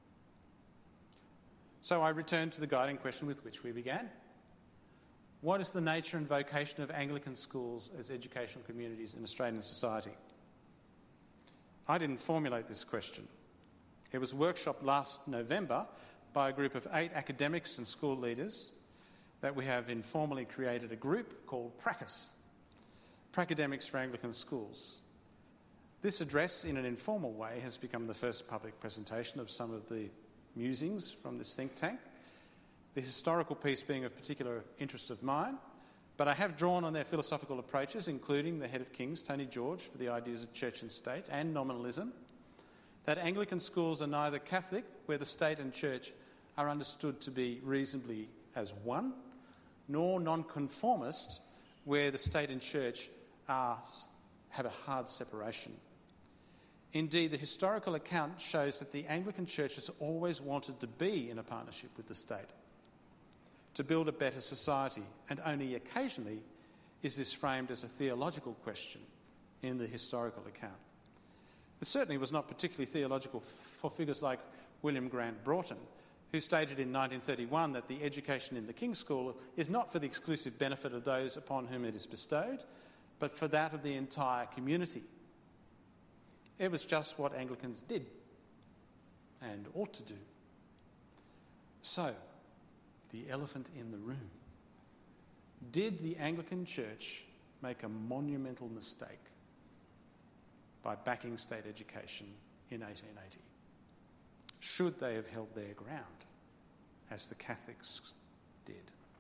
Speaker 2: So I return to the guiding question with which we began. What is the nature and vocation of Anglican schools as educational communities in Australian society? I didn't formulate this question. It was workshopped last November by a group of eight academics and school leaders that we have informally created a group called PRACAS, Pracademics for Anglican Schools. This address, in an informal way, has become the first public presentation of some of the musings from this think tank, the historical piece being of particular interest of mine, but I have drawn on their philosophical approaches, including the head of King's, Tony George, for the ideas of church and state and nominalism, that Anglican schools are neither Catholic, where the state and church are understood to be reasonably as one, nor nonconformist, where the state and church are, have a hard separation. Indeed, the historical account shows that the Anglican Church has always wanted to be in a partnership with the state, to build a better society, and only occasionally is this framed as a theological question in the historical account. It certainly was not particularly theological for figures like William Grant Broughton, who stated in nineteen thirty-one that the education in the King's School is not for the exclusive benefit of those upon whom it is bestowed, but for that of the entire community. It was just what Anglicans did and ought to do. So, the elephant in the room. Did the Anglican Church make a monumental mistake by backing state education in eighteen eighty? Should they have held their ground, as the Catholics did?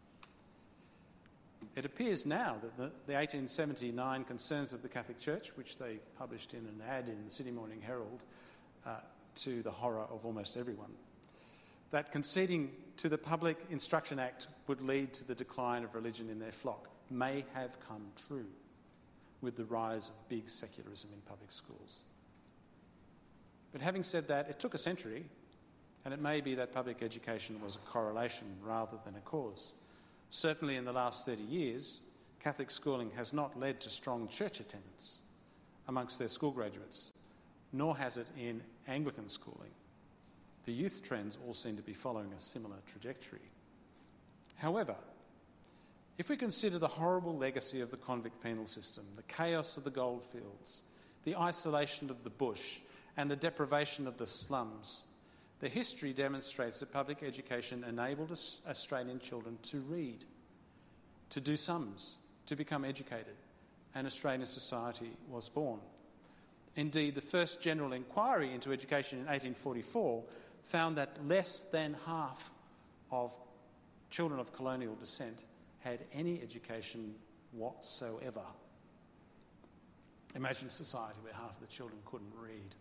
Speaker 2: It appears now that the, the eighteen seventy-nine Concerns of the Catholic Church, which they published in an ad in the Sydney Morning Herald, uh, to the horror of almost everyone, that conceding to the Public Instruction Act would lead to the decline of religion in their flock, may have come true with the rise of big secularism in public schools. But having said that, it took a century, and it may be that public education was a correlation rather than a cause. Certainly in the last thirty years, Catholic schooling has not led to strong church attendance amongst their school graduates, nor has it in Anglican schooling. The youth trends all seem to be following a similar trajectory. However, if we consider the horrible legacy of the convict penal system, the chaos of the goldfields, the isolation of the bush, and the deprivation of the slums, the history demonstrates that public education enabled Australian children to read, to do sums, to become educated, and Australian society was born. Indeed, the first general inquiry into education in eighteen forty-four found that less than half of children of colonial descent had any education whatsoever. Imagine a society where half of the children couldn't read.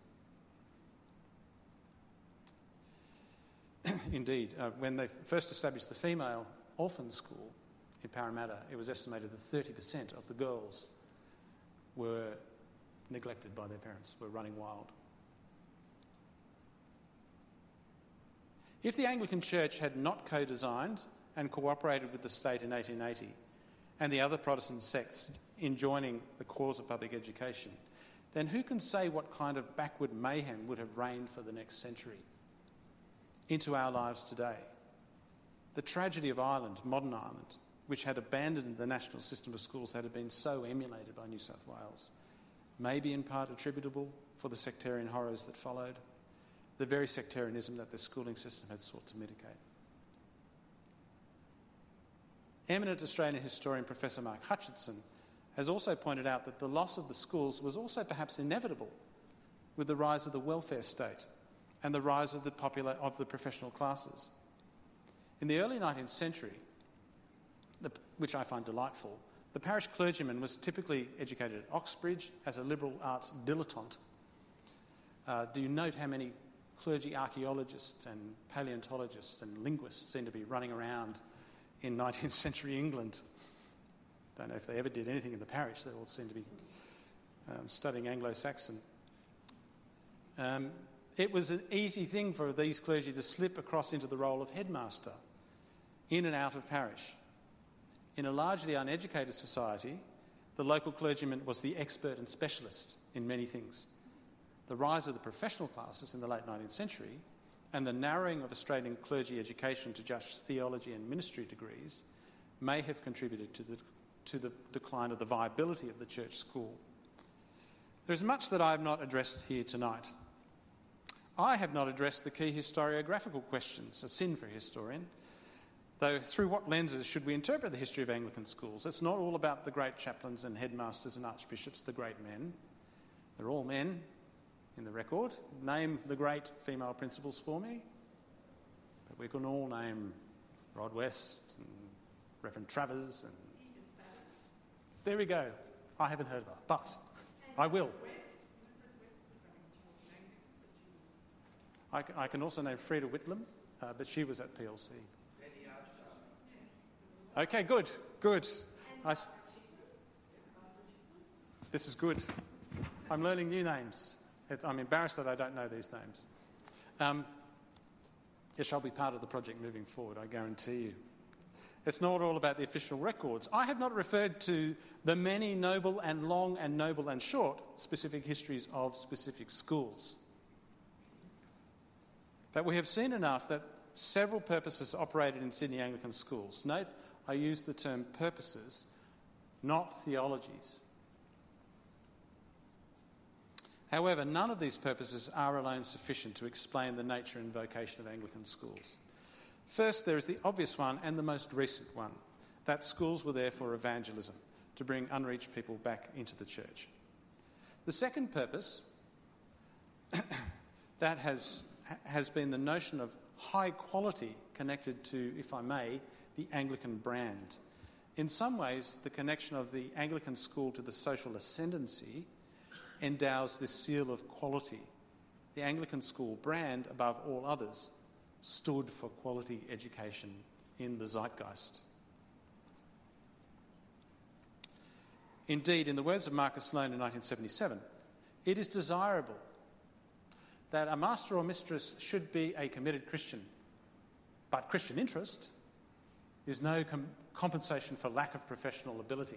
Speaker 2: Indeed, uh, when they first established the female orphan school in Parramatta, it was estimated that thirty percent of the girls were neglected by their parents, were running wild. If the Anglican Church had not co-designed and cooperated with the state in eighteen eighty and the other Protestant sects in joining the cause of public education, then who can say what kind of backward mayhem would have reigned for the next century into our lives today? The tragedy of Ireland, modern Ireland, which had abandoned the national system of schools that had been so emulated by New South Wales, may be in part attributable for the sectarian horrors that followed, the very sectarianism that the schooling system had sought to mitigate. Eminent Australian historian Professor Mark Hutchinson has also pointed out that the loss of the schools was also perhaps inevitable with the rise of the welfare state and the rise of the popular of the professional classes. In the early nineteenth century, the, which I find delightful, the parish clergyman was typically educated at Oxbridge as a liberal arts dilettante. Uh, do you note how many clergy archaeologists and paleontologists and linguists seem to be running around in nineteenth century England? Don't know if they ever did anything in the parish. They all seem to be um, studying Anglo-Saxon. Um, it was an easy thing for these clergy to slip across into the role of headmaster, in and out of parish. In a largely uneducated society, the local clergyman was the expert and specialist in many things. The rise of the professional classes in the late nineteenth century and the narrowing of Australian clergy education to just theology and ministry degrees may have contributed to the, to the decline of the viability of the church school. There is much that I have not addressed here tonight. I have not addressed the key historiographical questions, a sin for a historian, though through what lenses should we interpret the history of Anglican schools? It's not all about the great chaplains and headmasters and archbishops, the great men. They're all men in the record. Name the great female principals for me. But we can all name Rod West and Reverend Travers. And there we go. I haven't heard of her, but I will. I can, I can also name Freda Whitlam, uh, but she was at P L C. Okay, good, good. I s- this is good. I'm learning new names. It, I'm embarrassed that I don't know these names. Um, it shall be part of the project moving forward, I guarantee you. It's not all about the official records. I have not referred to the many noble and long and noble and short specific histories of specific schools. But we have seen enough that several purposes operated in Sydney Anglican schools. Note, I use the term purposes, not theologies. However, none of these purposes are alone sufficient to explain the nature and vocation of Anglican schools. First, there is the obvious one and the most recent one, that schools were there for evangelism, to bring unreached people back into the church. The second purpose that has, has been the notion of high quality connected to, if I may, the Anglican brand. In some ways, the connection of the Anglican school to the social ascendancy endows this seal of quality. The Anglican school brand, above all others, stood for quality education in the zeitgeist. Indeed, in the words of Marcus Sloane in nineteen seventy-seven, it is desirable that a master or mistress should be a committed Christian, but Christian interest is no com- compensation for lack of professional ability.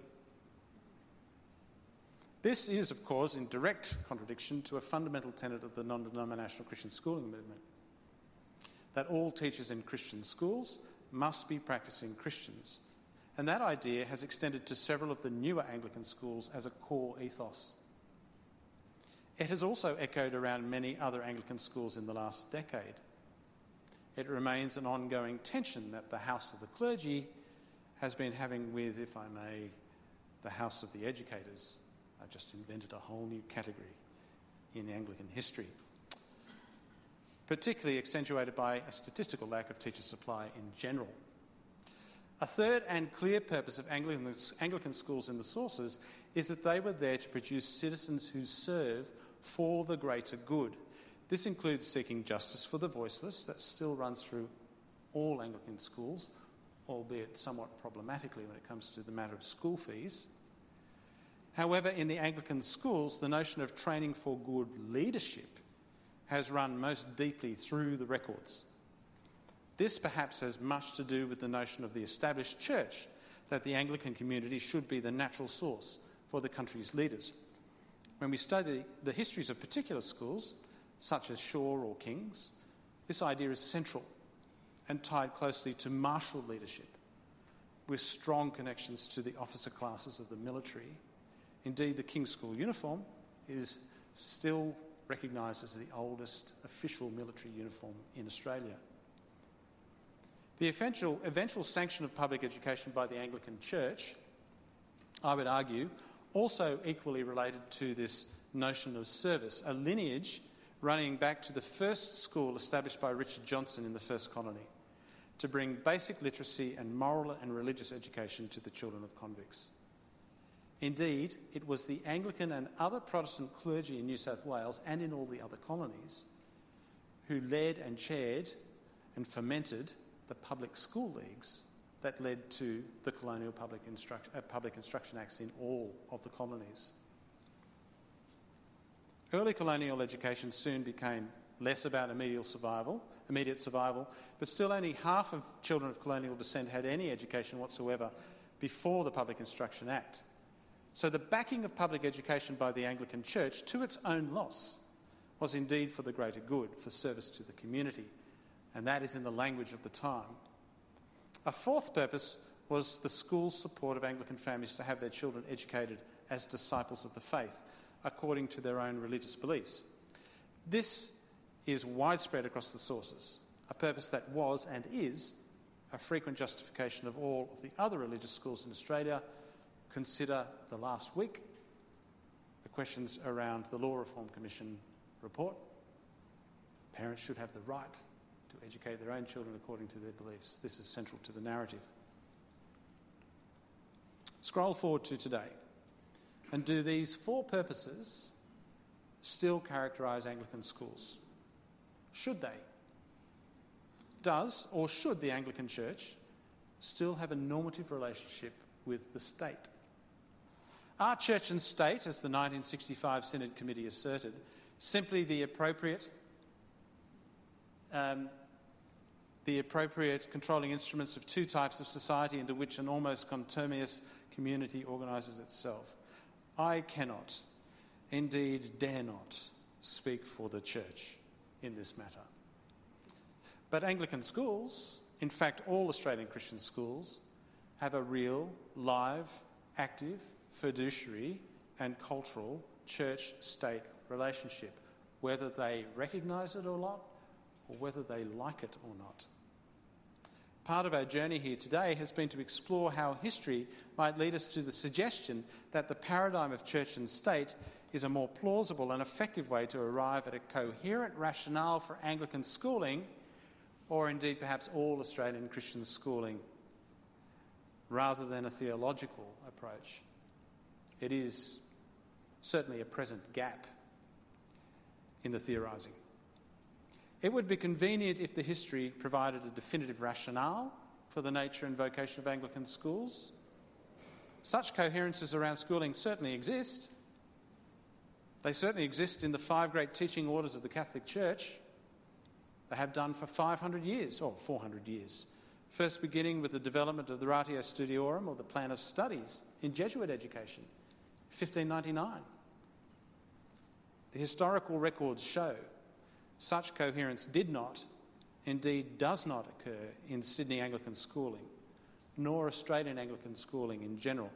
Speaker 2: This is, of course, in direct contradiction to a fundamental tenet of the non-denominational Christian schooling movement, that all teachers in Christian schools must be practicing Christians. And that idea has extended to several of the newer Anglican schools as a core ethos. It has also echoed around many other Anglican schools in the last decade. It remains an ongoing tension that the House of the Clergy has been having with, if I may, the House of the Educators. I just invented a whole new category in Anglican history, particularly accentuated by a statistical lack of teacher supply in general. A third and clear purpose of Anglican, Anglican schools in the sources is that they were there to produce citizens who serve for the greater good. This includes seeking justice for the voiceless, that still runs through all Anglican schools, albeit somewhat problematically when it comes to the matter of school fees. However, in the Anglican schools, the notion of training for good leadership has run most deeply through the records. This perhaps has much to do with the notion of the established church, that the Anglican community should be the natural source for the country's leaders. When we study the histories of particular schools, such as Shaw or King's, this idea is central and tied closely to martial leadership. with strong connections to the officer classes of the military. Indeed, the King's School uniform is still recognised as the oldest official military uniform in Australia. The eventual, eventual sanction of public education by the Anglican Church, I would argue, also equally related to this notion of service, a lineage running back to the first school established by Richard Johnson in the first colony to bring basic literacy and moral and religious education to the children of convicts. Indeed, it was the Anglican and other Protestant clergy in New South Wales and in all the other colonies who led and chaired and fomented the public school leagues that led to the colonial public, instruct, uh, public instruction acts in all of the colonies. Early colonial education soon became less about immediate survival, immediate survival, but still only half of children of colonial descent had any education whatsoever before the Public Instruction Act. So the backing of public education by the Anglican Church to its own loss was indeed for the greater good, for service to the community, and that is in the language of the time. A fourth purpose was the school's support of Anglican families to have their children educated as disciples of the faith, according to their own religious beliefs. This is widespread across the sources, a purpose that was and is a frequent justification of all of the other religious schools in Australia. Consider the last week, the questions around the Law Reform Commission report. Parents should have the right to educate their own children according to their beliefs. This is central to the narrative. Scroll forward to today. And do these four purposes still characterise Anglican schools? Should they? Does or should the Anglican Church still have a normative relationship with the state? Are church and state, as the nineteen sixty-five Synod Committee asserted, simply the appropriate, um, the appropriate controlling instruments of two types of society into which an almost conterminous community organises itself? I cannot, indeed dare not, speak for the Church in this matter. But Anglican schools, in fact all Australian Christian schools, have a real, live, active, fiduciary and cultural church-state relationship, whether they recognise it or not, or whether they like it or not. Part of our journey here today has been to explore how history might lead us to the suggestion that the paradigm of church and state is a more plausible and effective way to arrive at a coherent rationale for Anglican schooling, or indeed perhaps all Australian Christian schooling, rather than a theological approach. It is certainly a present gap in the theorising. It would be convenient if the history provided a definitive rationale for the nature and vocation of Anglican schools. Such coherences around schooling certainly exist. They certainly exist in the five great teaching orders of the Catholic Church. They have done for five hundred years, or four hundred years. First beginning with the development of the Ratio Studiorum, or the Plan of Studies, in Jesuit education, fifteen ninety-nine. The historical records show such coherence did not, indeed does not occur in Sydney Anglican schooling, nor Australian Anglican schooling in general.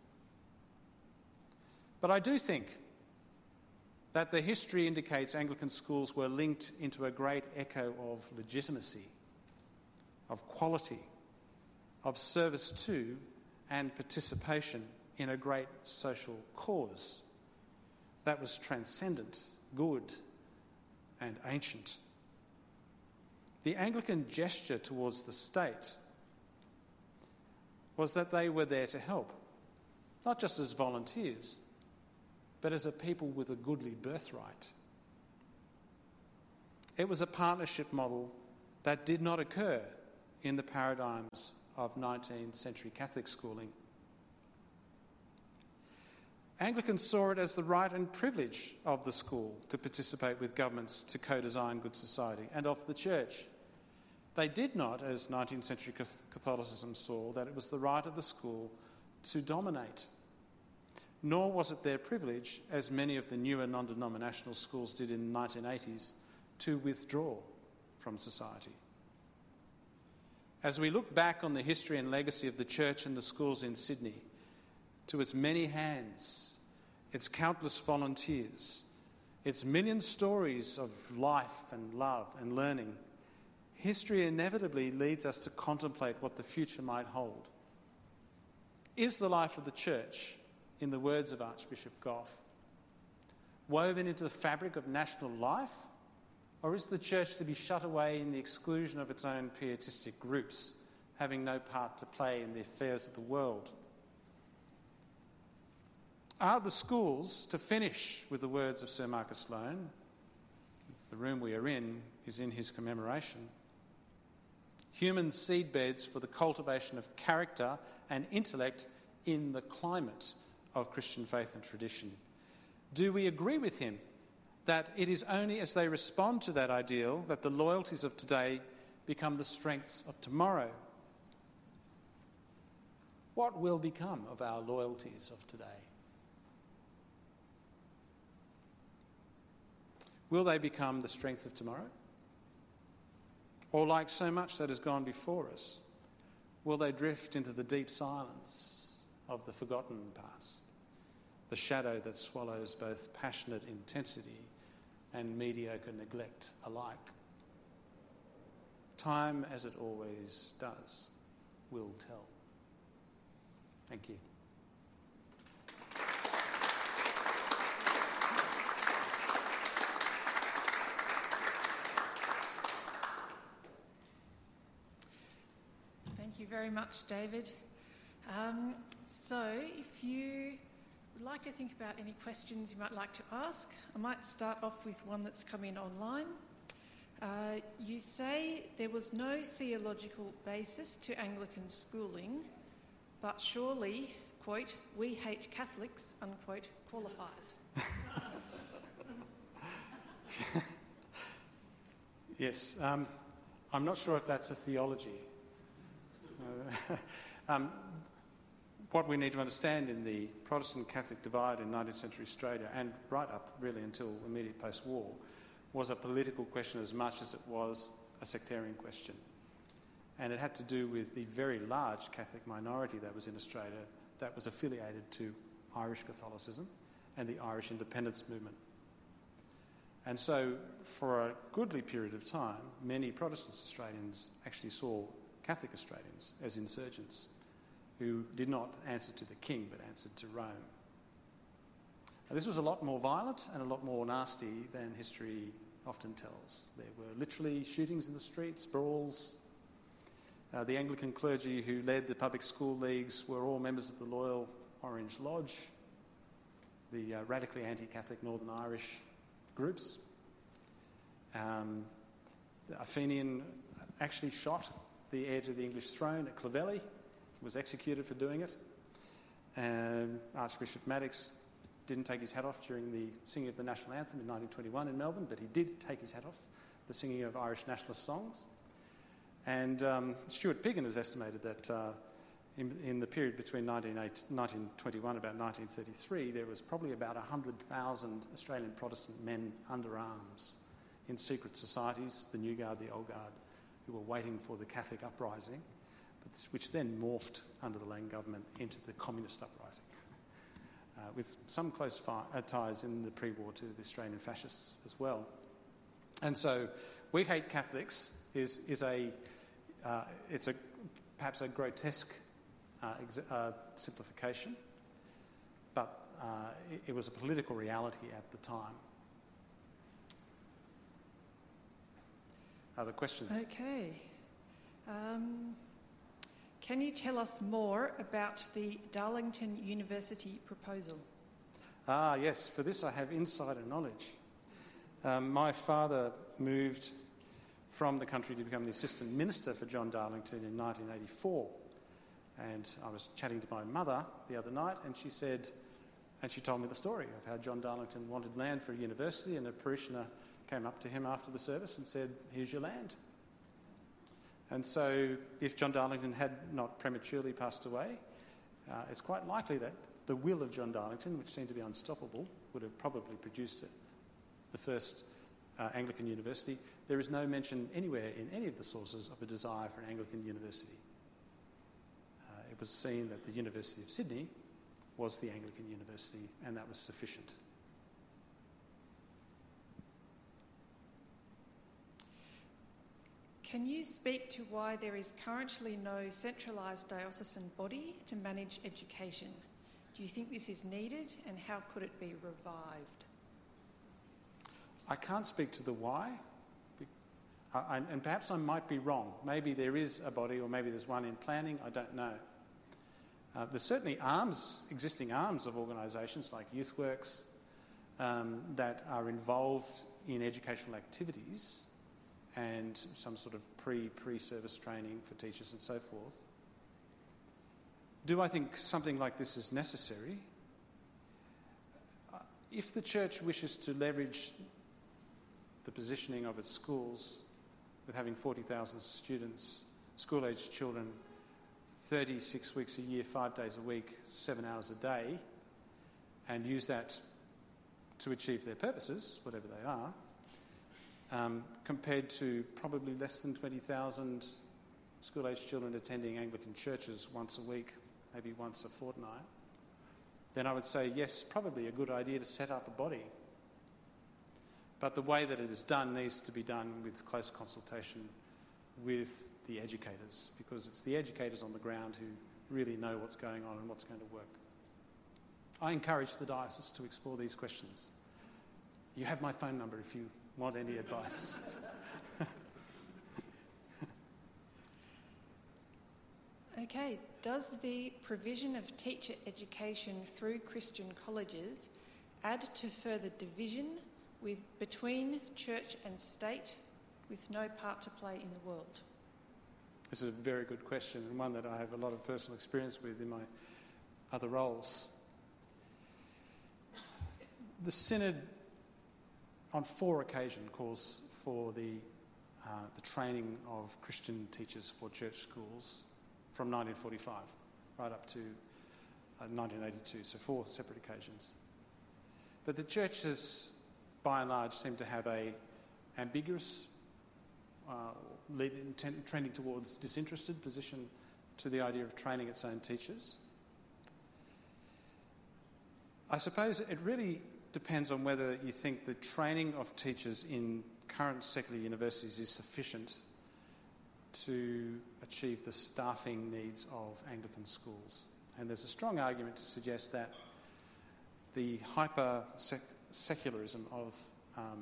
Speaker 2: But I do think that the history indicates Anglican schools were linked into a great echo of legitimacy, of quality, of service to and participation in a great social cause that was transcendent, good, and ancient. The Anglican gesture towards the state was that they were there to help, not just as volunteers, but as a people with a goodly birthright. It was a partnership model that did not occur in the paradigms of nineteenth century Catholic schooling. Anglicans saw it as the right and privilege of the school to participate with governments to co-design good society, and of the Church. They did not, as nineteenth century Catholicism saw, that it was the right of the school to dominate. Nor was it their privilege, as many of the newer non-denominational schools did in the nineteen eighties, to withdraw from society. As we look back on the history and legacy of the church and the schools in Sydney, to its many hands, its countless volunteers, its million stories of life and love and learning, history inevitably leads us to contemplate what the future might hold. Is the life of the church, in the words of Archbishop Gough, woven into the fabric of national life, or is the church to be shut away in the exclusion of its own pietistic groups, having no part to play in the affairs of the world? Are the schools, to finish with the words of Sir Marcus Sloane, the room we are in is in his commemoration, human seedbeds for the cultivation of character and intellect in the climate of Christian faith and tradition? Do we agree with him that it is only as they respond to that ideal that the loyalties of today become the strengths of tomorrow? What will become of our loyalties of today? Will they become the strength of tomorrow? Or, like so much that has gone before us, will they drift into the deep silence of the forgotten past, the shadow that swallows both passionate intensity and mediocre neglect alike? Time, as it always does, will tell. Thank you.
Speaker 1: Thank you very much, David. Um, so if you would like to think about any questions you might like to ask, I might start off with one that's come in online. Uh, you say there was no theological basis to Anglican schooling, but surely, quote, we hate Catholics, unquote, qualifies.
Speaker 2: Yes, um, I'm not sure if that's a theology. Uh, um, what we need to understand in the Protestant-Catholic divide in nineteenth century Australia, and right up really until immediate post-war, was a political question as much as it was a sectarian question. And it had to do with the very large Catholic minority that was in Australia that was affiliated to Irish Catholicism and the Irish independence movement. And so for a goodly period of time, many Protestant Australians actually saw Catholic Australians as insurgents who did not answer to the king but answered to Rome. Now, this was a lot more violent and a lot more nasty than history often tells. There were literally shootings in the streets, brawls. Uh, the Anglican clergy who led the public school leagues were all members of the Loyal Orange Lodge, the uh, radically anti-Catholic Northern Irish groups. Um, the Fenian actually shot the heir to the English throne at Clovelly, was executed for doing it. Um, Archbishop Maddox didn't take his hat off during the singing of the national anthem in nineteen twenty-one in Melbourne, but he did take his hat off the singing of Irish nationalist songs. And um, Stuart Piggin has estimated that uh, in, in the period between nineteen twenty-one and about nineteen thirty-three, there was probably about one hundred thousand Australian Protestant men under arms in secret societies, the New Guard, the Old Guard, who were waiting for the Catholic uprising, which then morphed under the Lang government into the communist uprising, uh, with some close fi- uh, ties in the pre-war to the Australian fascists as well. And so, we hate Catholics is is a uh, it's a perhaps a grotesque uh, ex- uh, simplification, but uh, it, it was a political reality at the time. Other questions?
Speaker 1: Okay. Um, can you tell us more about the Darlington University proposal?
Speaker 2: Ah, yes. For this I have insider knowledge. Um, my father moved from the country to become the assistant minister for John Darlington in nineteen eighty-four. And I was chatting to my mother the other night, and she said, and she told me the story of how John Darlington wanted land for a university, and a parishioner came up to him after the service and said, here's your land. And so if John Darlington had not prematurely passed away, uh, it's quite likely that the will of John Darlington, which seemed to be unstoppable, would have probably produced it. The first uh, Anglican University. There is no mention anywhere in any of the sources of a desire for an Anglican university. Uh, it was seen that the University of Sydney was the Anglican university, and that was sufficient.
Speaker 1: Can you speak to why there is currently no centralised diocesan body to manage education? Do you think this is needed, and how could it be revived?
Speaker 2: I can't speak to the why, I, and perhaps I might be wrong. Maybe there is a body, or maybe there's one in planning, I don't know. Uh, there's certainly arms, existing arms of organisations like YouthWorks um, that are involved in educational activities and some sort of pre, pre-service training for teachers and so forth. Do I think something like this is necessary? Uh, if the Church wishes to leverage the positioning of its schools with having forty thousand students, school-aged children, thirty-six weeks a year, five days a week, seven hours a day, and use that to achieve their purposes, whatever they are, Um, compared to probably less than twenty thousand school-aged children attending Anglican churches once a week, maybe once a fortnight, then I would say, yes, probably a good idea to set up a body. But the way that it is done needs to be done with close consultation with the educators, because it's the educators on the ground who really know what's going on and what's going to work. I encourage the diocese to explore these questions. You have my phone number if you want any advice.
Speaker 1: Okay, does the provision of teacher education through Christian colleges add to further division with between church and state with no part to play in the world?
Speaker 2: This is a very good question, and one that I have a lot of personal experience with in my other roles. The Synod on four occasions calls for the, uh, the training of Christian teachers for church schools from nineteen forty-five right up to uh, nineteen eighty-two, so four separate occasions. But the churches, by and large, seem to have a ambiguous, uh, lead, intent, trending towards disinterested position to the idea of training its own teachers. I suppose it really depends on whether you think the training of teachers in current secular universities is sufficient to achieve the staffing needs of Anglican schools. And there's a strong argument to suggest that the hyper-secularism of um,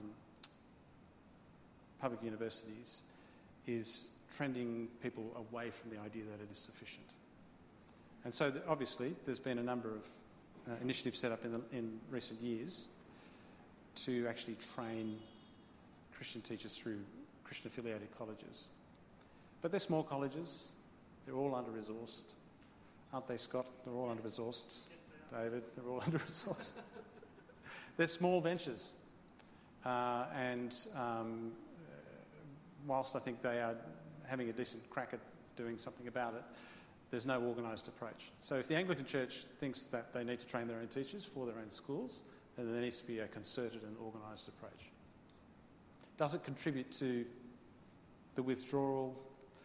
Speaker 2: public universities is trending people away from the idea that it is sufficient. And so the, obviously there's been a number of uh, initiatives set up in, the, in recent years to actually train Christian teachers through Christian affiliated colleges. But they're small colleges, they're all under-resourced. Aren't they, Scott? They're all under-resourced.
Speaker 3: Yes, they
Speaker 2: David, they're all under-resourced. They're small ventures. Uh, and um, whilst I think they are having a decent crack at doing something about it, there's no organised approach. So if the Anglican Church thinks that they need to train their own teachers for their own schools, then there needs to be a concerted and organised approach. Does it contribute to the withdrawal?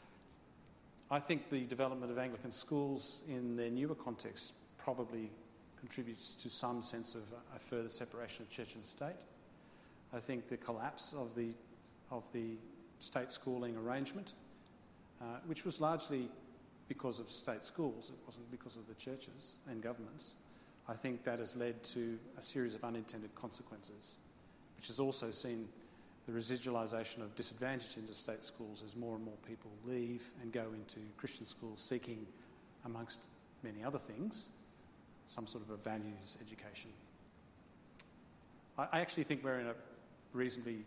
Speaker 2: I think the development of Anglican schools in their newer context probably contributes to some sense of a, a further separation of church and state. I think the collapse of the of the state schooling arrangement, uh, which was largely because of state schools, it wasn't because of the churches and governments, I think that has led to a series of unintended consequences, which has also seen the residualisation of disadvantage into state schools as more and more people leave and go into Christian schools seeking, amongst many other things, some sort of a values education. I, I actually think we're in a reasonably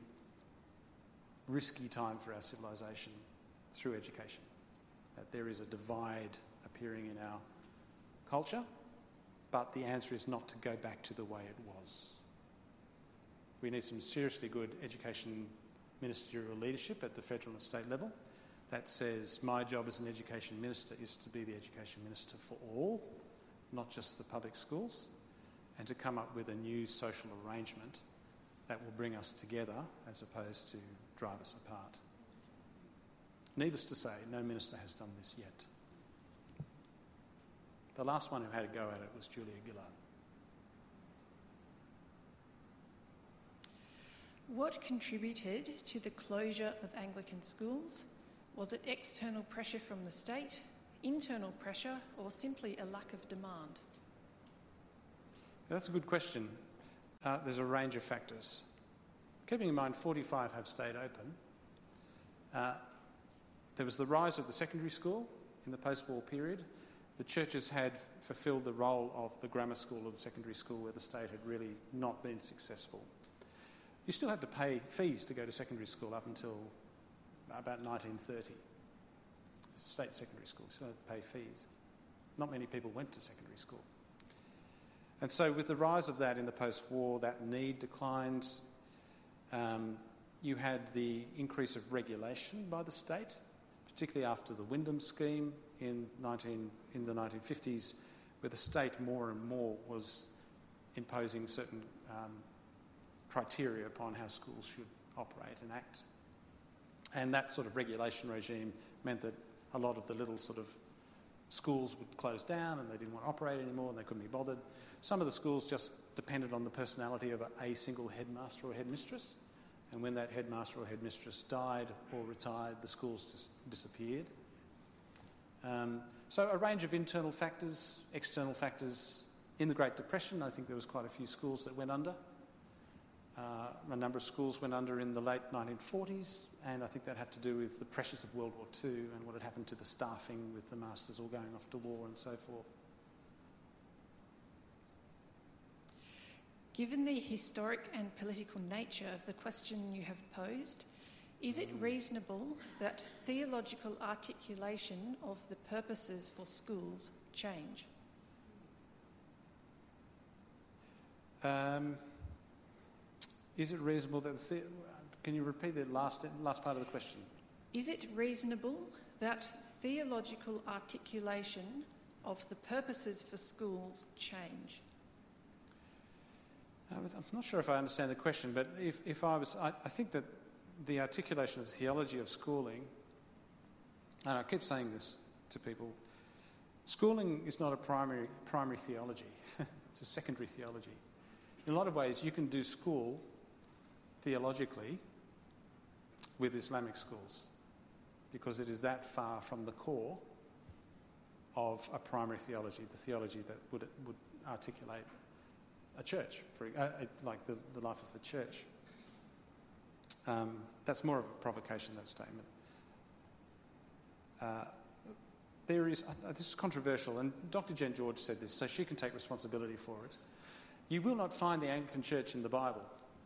Speaker 2: risky time for our civilisation through education, that there is a divide appearing in our culture, but the answer is not to go back to the way it was. We need some seriously good education ministerial leadership at the federal and state level that says my job as an education minister is to be the education minister for all, not just the public schools, and to come up with a new social arrangement that will bring us together as opposed to drive us apart. Needless to say, no minister has done this yet. The last one who had a go at it was Julia Gillard.
Speaker 1: What contributed to the closure of Anglican schools? Was it external pressure from the state, internal pressure, or simply a lack of demand?
Speaker 2: That's a good question. Uh, there's a range of factors. Keeping in mind forty-five have stayed open, uh, there was the rise of the secondary school in the post-war period. The churches had fulfilled the role of the grammar school or the secondary school where the state had really not been successful. You still had to pay fees to go to secondary school up until about nineteen thirty. It's a state secondary school, you still had to pay fees. Not many people went to secondary school. And so with the rise of that in the post-war, that need declined. Um, you had the increase of regulation by the state, particularly after the Wyndham scheme in, nineteen, in the nineteen fifties, where the state more and more was imposing certain um, criteria upon how schools should operate and act. And that sort of regulation regime meant that a lot of the little sort of schools would close down and they didn't want to operate anymore and they couldn't be bothered. Some of the schools just depended on the personality of a, a single headmaster or headmistress. And when that headmaster or headmistress died or retired, the schools just disappeared. Um, so a range of internal factors, external factors. In the Great Depression, I think there was quite a few schools that went under. Uh, a number of schools went under in the late nineteen forties, and I think that had to do with the pressures of World War Two and what had happened to the staffing with the masters all going off to war and so forth.
Speaker 1: Given the historic and political nature of the question you have posed, is it reasonable that theological articulation of the purposes for schools change?
Speaker 2: Um, is it reasonable that... The, can you repeat the last, last part of the question?
Speaker 1: Is it reasonable that theological articulation of the purposes for schools change?
Speaker 2: I'm not sure if I understand the question, but if, if I was... I, I think that the articulation of theology of schooling, and I keep saying this to people, schooling is not a primary, primary theology. It's a secondary theology. In a lot of ways, you can do school theologically with Islamic schools because it is that far from the core of a primary theology, the theology that would, would articulate a church, for, uh, like the, the life of a church. Um, that's more of a provocation, that statement. Uh, there is, uh, this is controversial, and Doctor Jen George said this, so she can take responsibility for it. You will not find the Anglican Church in the Bible.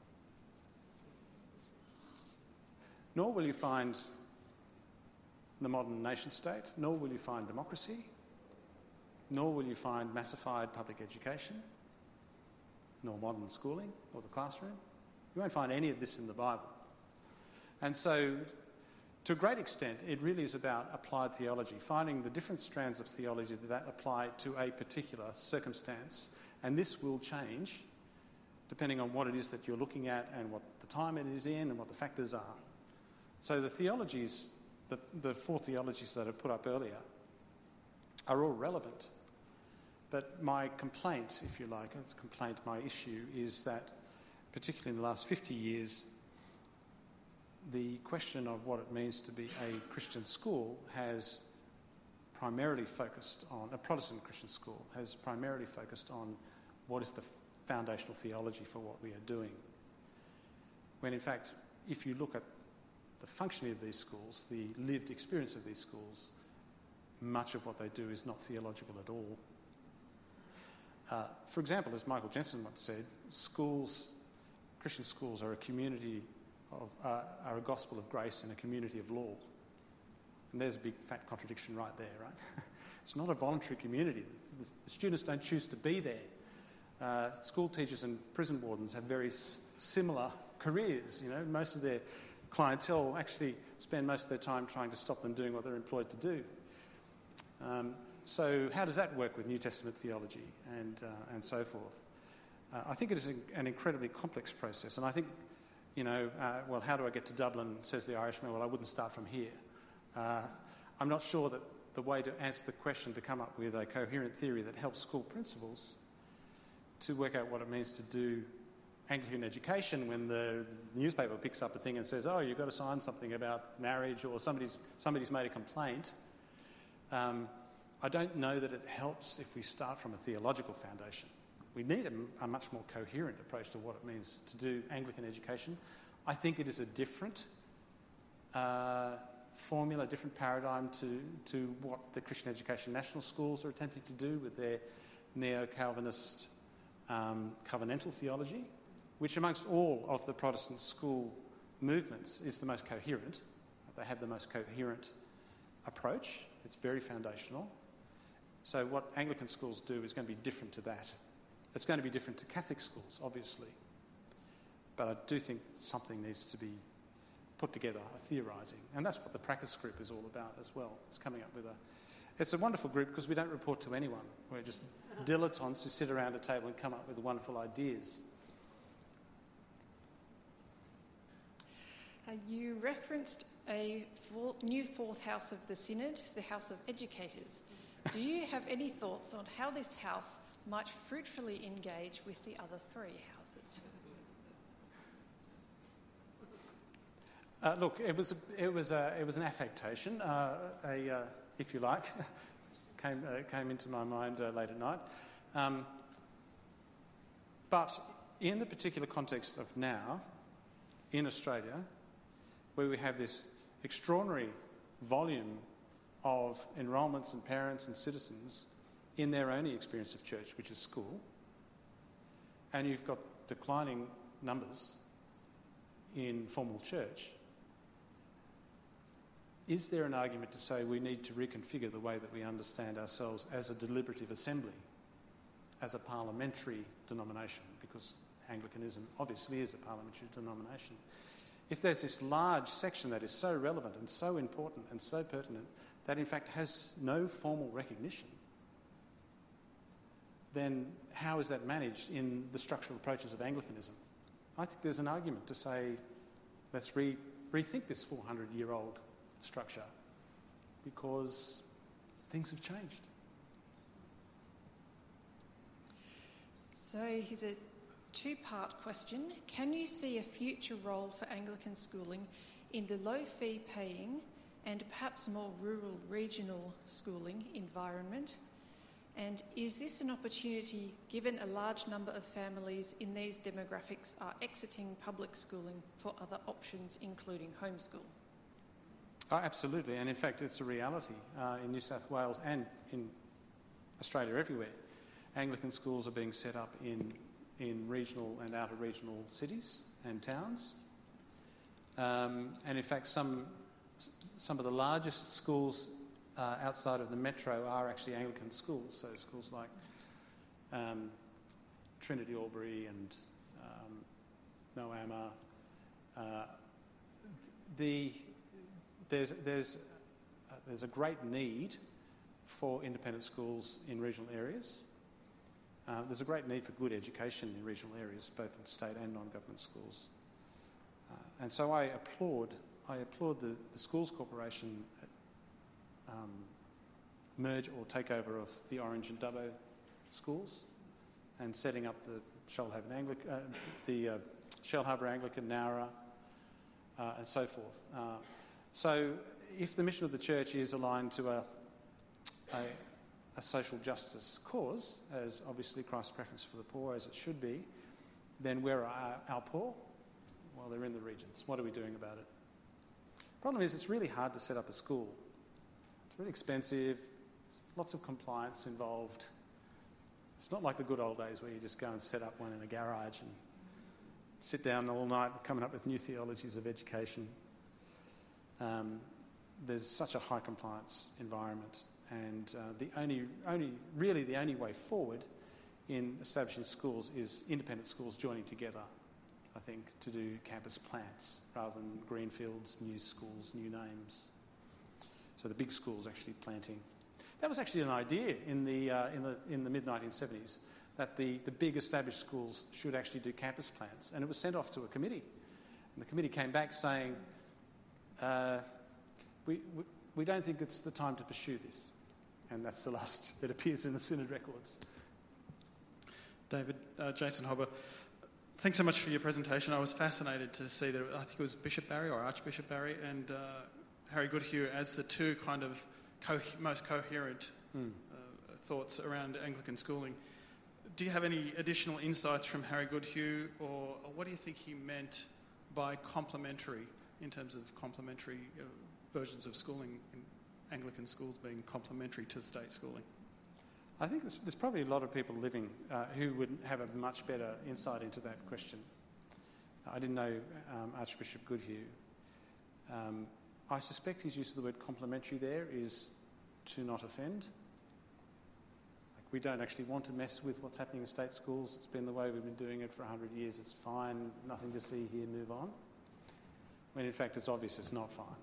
Speaker 2: Nor will you find the modern nation state, nor will you find democracy, nor will you find massified public education, nor modern schooling or the classroom. You won't find any of this in the Bible. And so, to a great extent, it really is about applied theology, finding the different strands of theology that apply to a particular circumstance. And this will change depending on what it is that you're looking at and what the time it is in and what the factors are. So the theologies, the, the four theologies that I put up earlier, are all relevant. But my complaint, if you like, it's a complaint, my issue, is that particularly in the last fifty years, the question of what it means to be a Christian school has primarily focused on, a Protestant Christian school has primarily focused on what is the foundational theology for what we are doing. When in fact, if you look at the functioning of these schools, the lived experience of these schools, much of what they do is not theological at all. Uh, for example, as Michael Jensen once said, schools, Christian schools are a community of, uh, are a gospel of grace and a community of law. And there's a big fat contradiction right there, right? It's not a voluntary community. The, the students don't choose to be there. Uh, school teachers and prison wardens have very s- similar careers. You know, most of their clientele actually spend most of their time trying to stop them doing what they're employed to do. Um, so how does that work with New Testament theology and uh, and so forth? Uh, I think it is a, an incredibly complex process, and I think, you know, uh, well, how do I get to Dublin, says the Irishman? Well, I wouldn't start from here. Uh, I'm not sure that the way to answer the question, to come up with a coherent theory that helps school principals to work out what it means to do Anglican education when the newspaper picks up a thing and says, oh, you've got to sign something about marriage, or somebody's, somebody's made a complaint. Um, I don't know that it helps if we start from a theological foundation. We need a, a much more coherent approach to what it means to do Anglican education. I think it is a different uh, formula, a different paradigm to, to what the Christian Education National Schools are attempting to do with their neo-Calvinist um, covenantal theology, which amongst all of the Protestant school movements is the most coherent. They have the most coherent approach. It's very foundational. So what Anglican schools do is going to be different to that. It's going to be different to Catholic schools, obviously. But I do think something needs to be put together, a theorising. And that's what the practice group is all about as well. It's coming up with a... It's a wonderful group because we don't report to anyone. We're just dilettantes who sit around a table and come up with wonderful ideas.
Speaker 1: Uh, you referenced a four, new fourth house of the Synod, the House of Educators. Do you have any thoughts on how this house might fruitfully engage with the other three houses?
Speaker 2: Uh, look, it was a, it was a, it was an affectation, uh, a uh, if you like, came uh, came into my mind uh, late at night. Um, but in the particular context of now, in Australia, where we have this extraordinary volume of enrolments and parents and citizens in their only experience of church, which is school, and you've got declining numbers in formal church, is there an argument to say we need to reconfigure the way that we understand ourselves as a deliberative assembly, as a parliamentary denomination, because Anglicanism obviously is a parliamentary denomination? If there's this large section that is so relevant and so important and so pertinent that in fact has no formal recognition, then how is that managed in the structural approaches of Anglicanism? I think there's an argument to say, let's re- rethink this four hundred year old structure, because things have changed.
Speaker 1: So here's a two-part question. Can you see a future role for Anglican schooling in the low fee paying and perhaps more rural regional schooling environment? And is this an opportunity given a large number of families in these demographics are exiting public schooling for other options, including homeschool?
Speaker 2: Oh, absolutely, and in fact it's a reality uh, in New South Wales and in Australia everywhere. Anglican schools are being set up in, in regional and outer regional cities and towns. Um, and in fact some, some of the largest schools uh, outside of the metro are actually Anglican schools, so schools like um, Trinity Albury and um, Moama. Uh, the There's, there's, uh, there's a great need for independent schools in regional areas. Uh, there's a great need for good education in regional areas, both in state and non-government schools. Uh, and so I applaud, I applaud the, the Schools Corporation um, merge or takeover of the Orange and Dubbo schools and setting up the Shoalhaven Anglican, uh, the uh, Shellharbour Anglican, Nowra, uh, and so forth. Uh, So if the mission of the church is aligned to a, a, a social justice cause, as obviously Christ's preference for the poor, as it should be, then where are our, our poor? Well, they're in the regions. What are we doing about it? The problem is it's really hard to set up a school. It's really expensive. There's lots of compliance involved. It's not like the good old days where you just go and set up one in a garage and sit down all night coming up with new theologies of education. Um, there's such a high compliance environment, and uh, the only, only, really the only way forward in establishing schools is independent schools joining together, I think, to do campus plants rather than greenfields, new schools, new names. So the big schools actually planting. That was actually an idea in the uh, in the in the mid nineteen seventies. that the, the big established schools should actually do campus plans. And it was sent off to a committee. And the committee came back saying, uh, we, we, we don't think it's the time to pursue this. And that's the last that appears in the Synod records.
Speaker 3: David, uh, Jason Hobber, thanks so much for your presentation. I was fascinated to see that, I think it was Bishop Barry or Archbishop Barry and uh, Harry Goodhue as the two kind of co- most coherent mm. uh, thoughts around Anglican schooling. Do you have any additional insights from Harry Goodhue, or, or what do you think he meant by complementary, in terms of complementary uh, versions of schooling in Anglican schools being complementary to state schooling?
Speaker 2: I think there's, there's probably a lot of people living uh, who would have a much better insight into that question. I didn't know um, Archbishop Goodhue. Um, I suspect his use of the word complementary there is to not offend. Like, we don't actually want to mess with what's happening in state schools. It's been the way we've been doing it for one hundred years. It's fine, nothing to see here, move on. When in fact it's obvious it's not fine.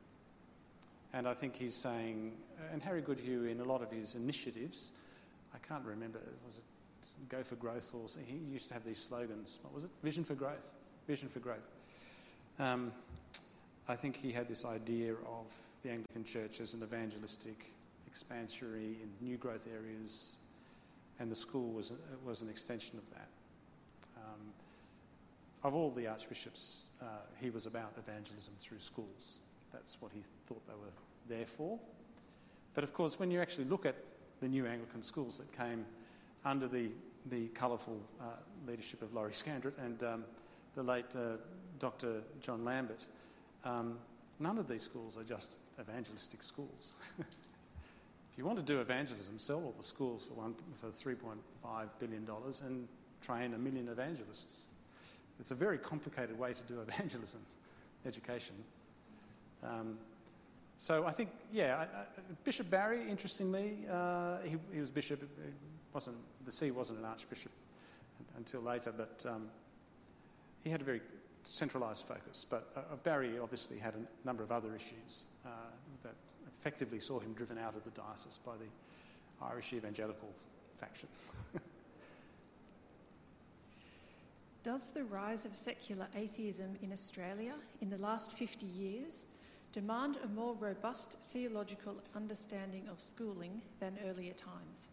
Speaker 2: And I think he's saying, and Harry Goodhue in a lot of his initiatives, I can't remember, was it Go for Growth, or he used to have these slogans. What was it? Vision for Growth. Vision for Growth. Um, I think he had this idea of the Anglican Church as an evangelistic, expansionary in new growth areas, and the school was was an extension of that. Um, of all the archbishops, uh, he was about evangelism through schools. That's what he thought they were there for. But of course, when you actually look at the new Anglican schools that came under the, the colourful uh, leadership of Laurie Scandrett and um, the late uh, Doctor John Lambert, um, none of these schools are just evangelistic schools. If you want to do evangelism, sell all the schools for, one, for three point five billion dollars and train a million evangelists. It's a very complicated way to do evangelism, education. Um, so I think, yeah, I, I, Bishop Barry, interestingly, uh, he, he was bishop. It wasn't the see wasn't an archbishop until later, but um, he had a very centralised focus. But uh, Barry obviously had a number of other issues uh, that effectively saw him driven out of the diocese by the Irish evangelical faction.
Speaker 1: Does the rise of secular atheism in Australia in the last fifty years demand a more robust theological understanding of schooling than earlier times?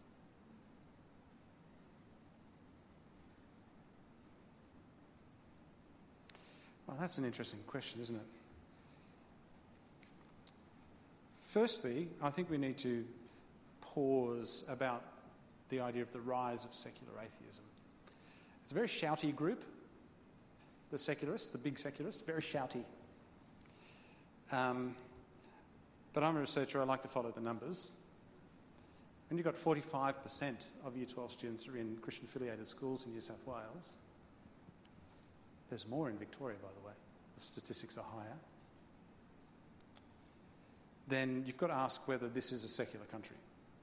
Speaker 2: Well, that's an interesting question, isn't it? Firstly, I think we need to pause about the idea of the rise of secular atheism. It's a very shouty group, the secularists, the big secularists, very shouty. Um, but I'm a researcher, I like to follow the numbers. When you've got forty-five percent of Year twelve students are in Christian-affiliated schools in New South Wales, there's more in Victoria, by the way. The statistics are higher. Then you've got to ask whether this is a secular country.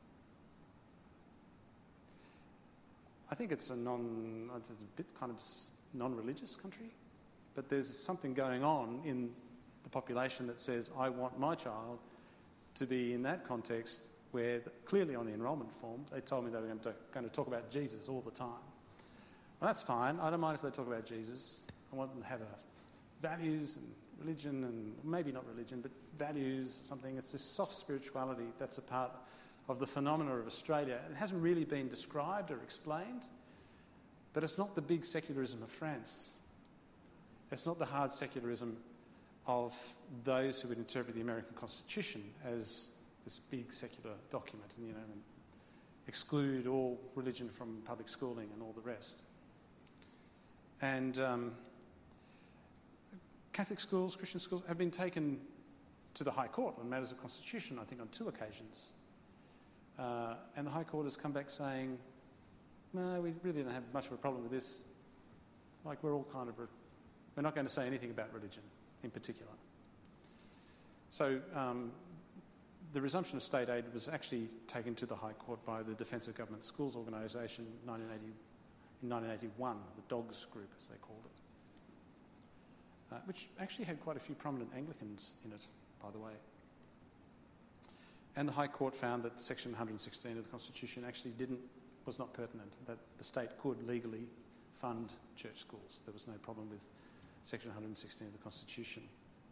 Speaker 2: I think it's a non, it's a bit kind of non-religious country, but there's something going on in the population that says, I want my child to be in that context where, the, clearly on the enrolment form, they told me they were going to, going to talk about Jesus all the time. Well, that's fine. I don't mind if they talk about Jesus. I want them to have a values and religion, and maybe not religion, but values, something. It's this soft spirituality that's a part of the phenomena of Australia. It hasn't really been described or explained, but it's not the big secularism of France. It's not the hard secularism of those who would interpret the American Constitution as this big secular document, and, you know, and exclude all religion from public schooling and all the rest. And um, Catholic schools, Christian schools, have been taken to the High Court on matters of constitution, I think, on two occasions. Uh, and the High Court has come back saying, no, we really don't have much of a problem with this. Like, we're all kind of... Re- we're not going to say anything about religion in particular. So um, the resumption of state aid was actually taken to the High Court by the Defence of Government Schools organisation in nineteen eighty, in nineteen eighty-one, the DOGS group, as they called it, uh, which actually had quite a few prominent Anglicans in it, by the way. And the High Court found that Section one hundred sixteen of the Constitution actually didn't was not pertinent, that the state could legally fund church schools. There was no problem with Section one hundred sixteen of the Constitution.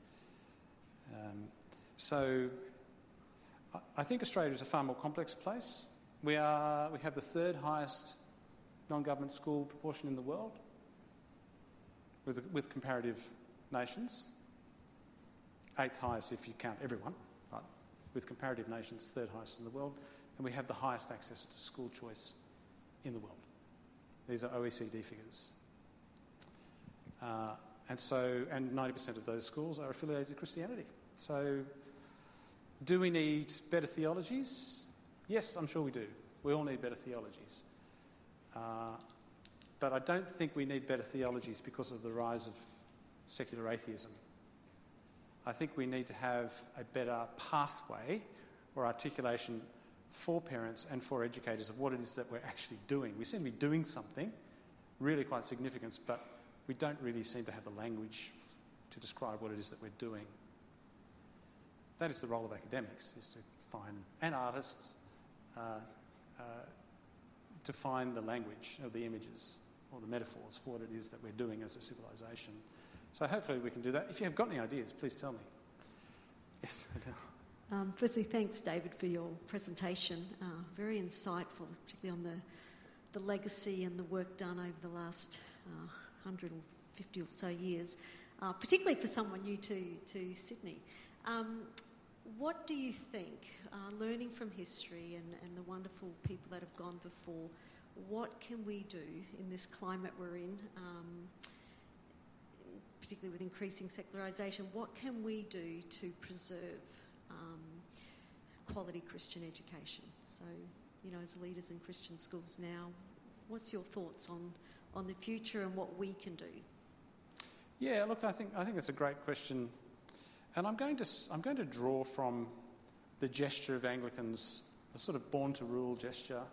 Speaker 2: Um, so I, I think Australia is a far more complex place. We are we have the third highest non-government school proportion in the world, with with comparative nations. Eighth highest if you count everyone, but with comparative nations, third highest in the world, and we have the highest access to school choice in the world. These are O E C D figures. Uh, and so, and ninety percent of those schools are affiliated to Christianity. So, do we need better theologies? Yes, I'm sure we do. We all need better theologies. Uh, but I don't think we need better theologies because of the rise of secular atheism. I think we need to have a better pathway or articulation for parents and for educators of what it is that we're actually doing. We seem to be doing something really quite significant, but we don't really seem to have the language to describe what it is that we're doing. That is the role of academics, is to find, and artists, uh, uh, to find the language of the images or the metaphors for what it is that we're doing as a civilisation. So hopefully we can do that. If you have got any ideas, please tell me. Yes, Adele.
Speaker 4: Um, firstly, thanks, David, for your presentation. Uh, very insightful, particularly on the, the legacy and the work done over the last uh, one hundred fifty or so years, uh, particularly for someone new to, to Sydney. Um, what do you think, uh, learning from history and, and the wonderful people that have gone before, what can we do in this climate we're in, um, particularly with increasing secularisation, what can we do to preserve um, quality Christian education? So, you know, as leaders in Christian schools now, what's your thoughts on, on the future and what we can do?
Speaker 2: Yeah, look, I think I think that's a great question, and I'm going to I'm going to draw from the gesture of Anglicans, the sort of born to rule gesture,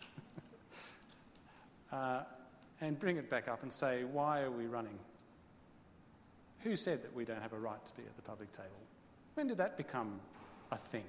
Speaker 2: uh, and bring it back up and say, why are we running? Who said that we don't have a right to be at the public table? When did that become a thing?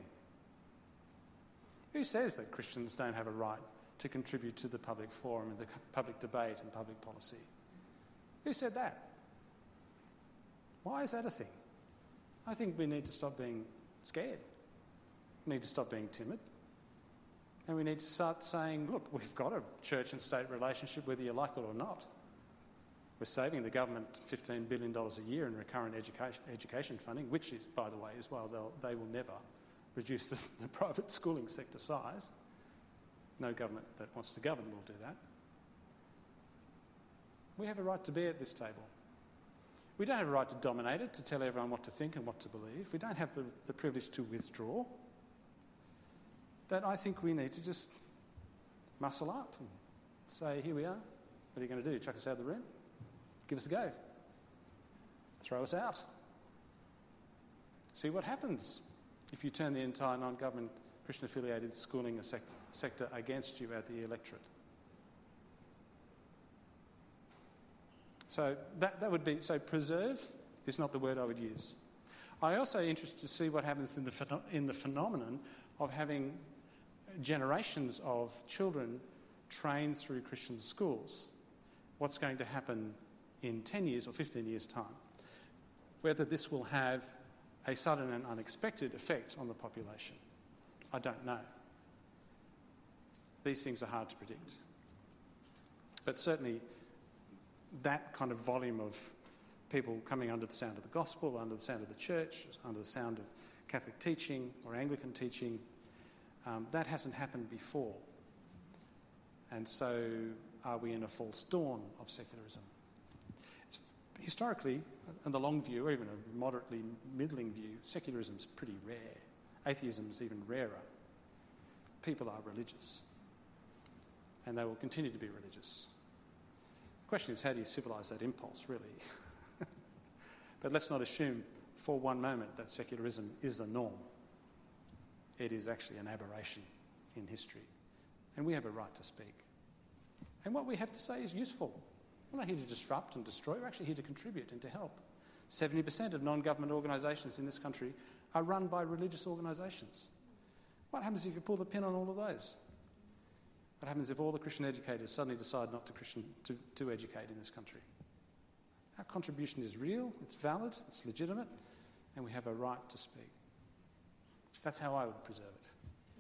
Speaker 2: Who says that Christians don't have a right to contribute to the public forum and the public debate and public policy? Who said that? Why is that a thing? I think we need to stop being scared. We need to stop being timid. And we need to start saying, look, we've got a church and state relationship whether you like it or not. We're saving the government fifteen billion dollars a year in recurrent education, education funding, which is, by the way, as well, they will never reduce the, the private schooling sector size. No government that wants to govern will do that. We have a right to be at this table. We don't have a right to dominate it, to tell everyone what to think and what to believe. We don't have the, the privilege to withdraw. But I think we need to just muscle up and say, here we are. What are you going to do? Chuck us out of the room? Give us a go. Throw us out. See what happens if you turn the entire non-government Christian-affiliated schooling sec- sector against you at the electorate. So that, that would be, so preserve is not the word I would use. I'm also interested to see what happens in the, phen- in the phenomenon of having generations of children trained through Christian schools. What's going to happen in ten years or fifteen years' time? Whether this will have a sudden and unexpected effect on the population, I don't know. These things are hard to predict. But certainly that kind of volume of people coming under the sound of the gospel, under the sound of the church, under the sound of Catholic teaching or Anglican teaching, um, that hasn't happened before. And so are we in a false dawn of secularism? It's historically, in the long view, or even a moderately middling view, secularism is pretty rare. Atheism is even rarer. People are religious, and they will continue to be religious. The question is, how do you civilise that impulse, really? But let's not assume for one moment that secularism is the norm. It is actually an aberration in history, and we have a right to speak. And what we have to say is useful. We're not here to disrupt and destroy, we're actually here to contribute and to help. seventy percent of non-government organisations in this country are run by religious organisations. What happens if you pull the pin on all of those? What happens if all the Christian educators suddenly decide not to, Christian, to, to educate in this country? Our contribution is real, it's valid, it's legitimate, and we have a right to speak. That's how I would preserve it.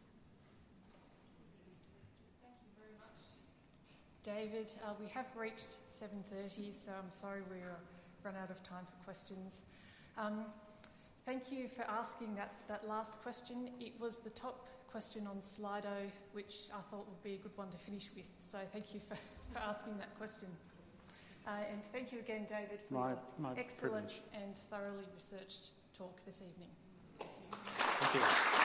Speaker 1: Thank you very much, David. Uh, we have reached seven thirty, so I'm sorry we've run out of time for questions. Um, thank you for asking that, that last question. It was the top question on Slido, which I thought would be a good one to finish with. So thank you for, for asking that question. Uh, and thank you again, David, for
Speaker 2: my,
Speaker 1: your
Speaker 2: my
Speaker 1: excellent
Speaker 2: privilege.
Speaker 1: and thoroughly researched talk this evening.
Speaker 2: Thank you.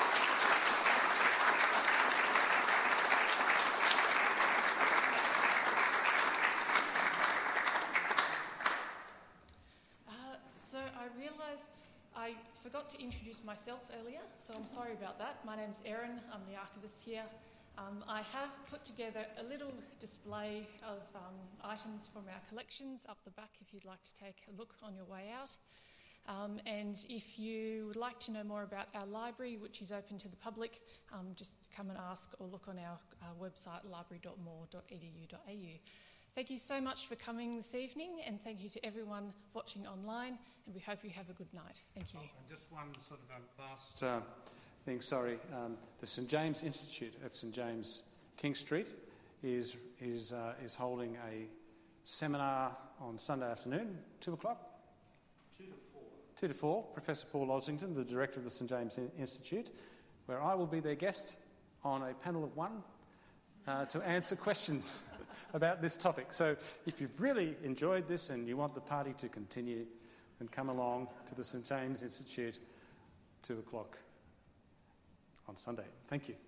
Speaker 1: Uh, so I realise I forgot to introduce myself earlier, so I'm sorry about that. My name's Erin, I'm the archivist here. Um, I have put together a little display of um, items from our collections up the back if you'd like to take a look on your way out. Um, and if you would like to know more about our library, which is open to the public, um, just come and ask or look on our, our website, library dot more dot e d u dot a u. Thank you so much for coming this evening, and thank you to everyone watching online, and we hope you have a good night. Thank you.
Speaker 2: Oh, and just one sort of um, last uh, thing, sorry. Um, the St James Institute at St James King Street is, is, uh, is holding a seminar on Sunday afternoon, two o'clock? two to four. two to four. Professor Paul Ossington, the director of the St James Institute, where I will be their guest on a panel of one uh, to answer questions about this topic. So if you've really enjoyed this and you want the party to continue, then come along to the St James Institute, two o'clock on Sunday. Thank you.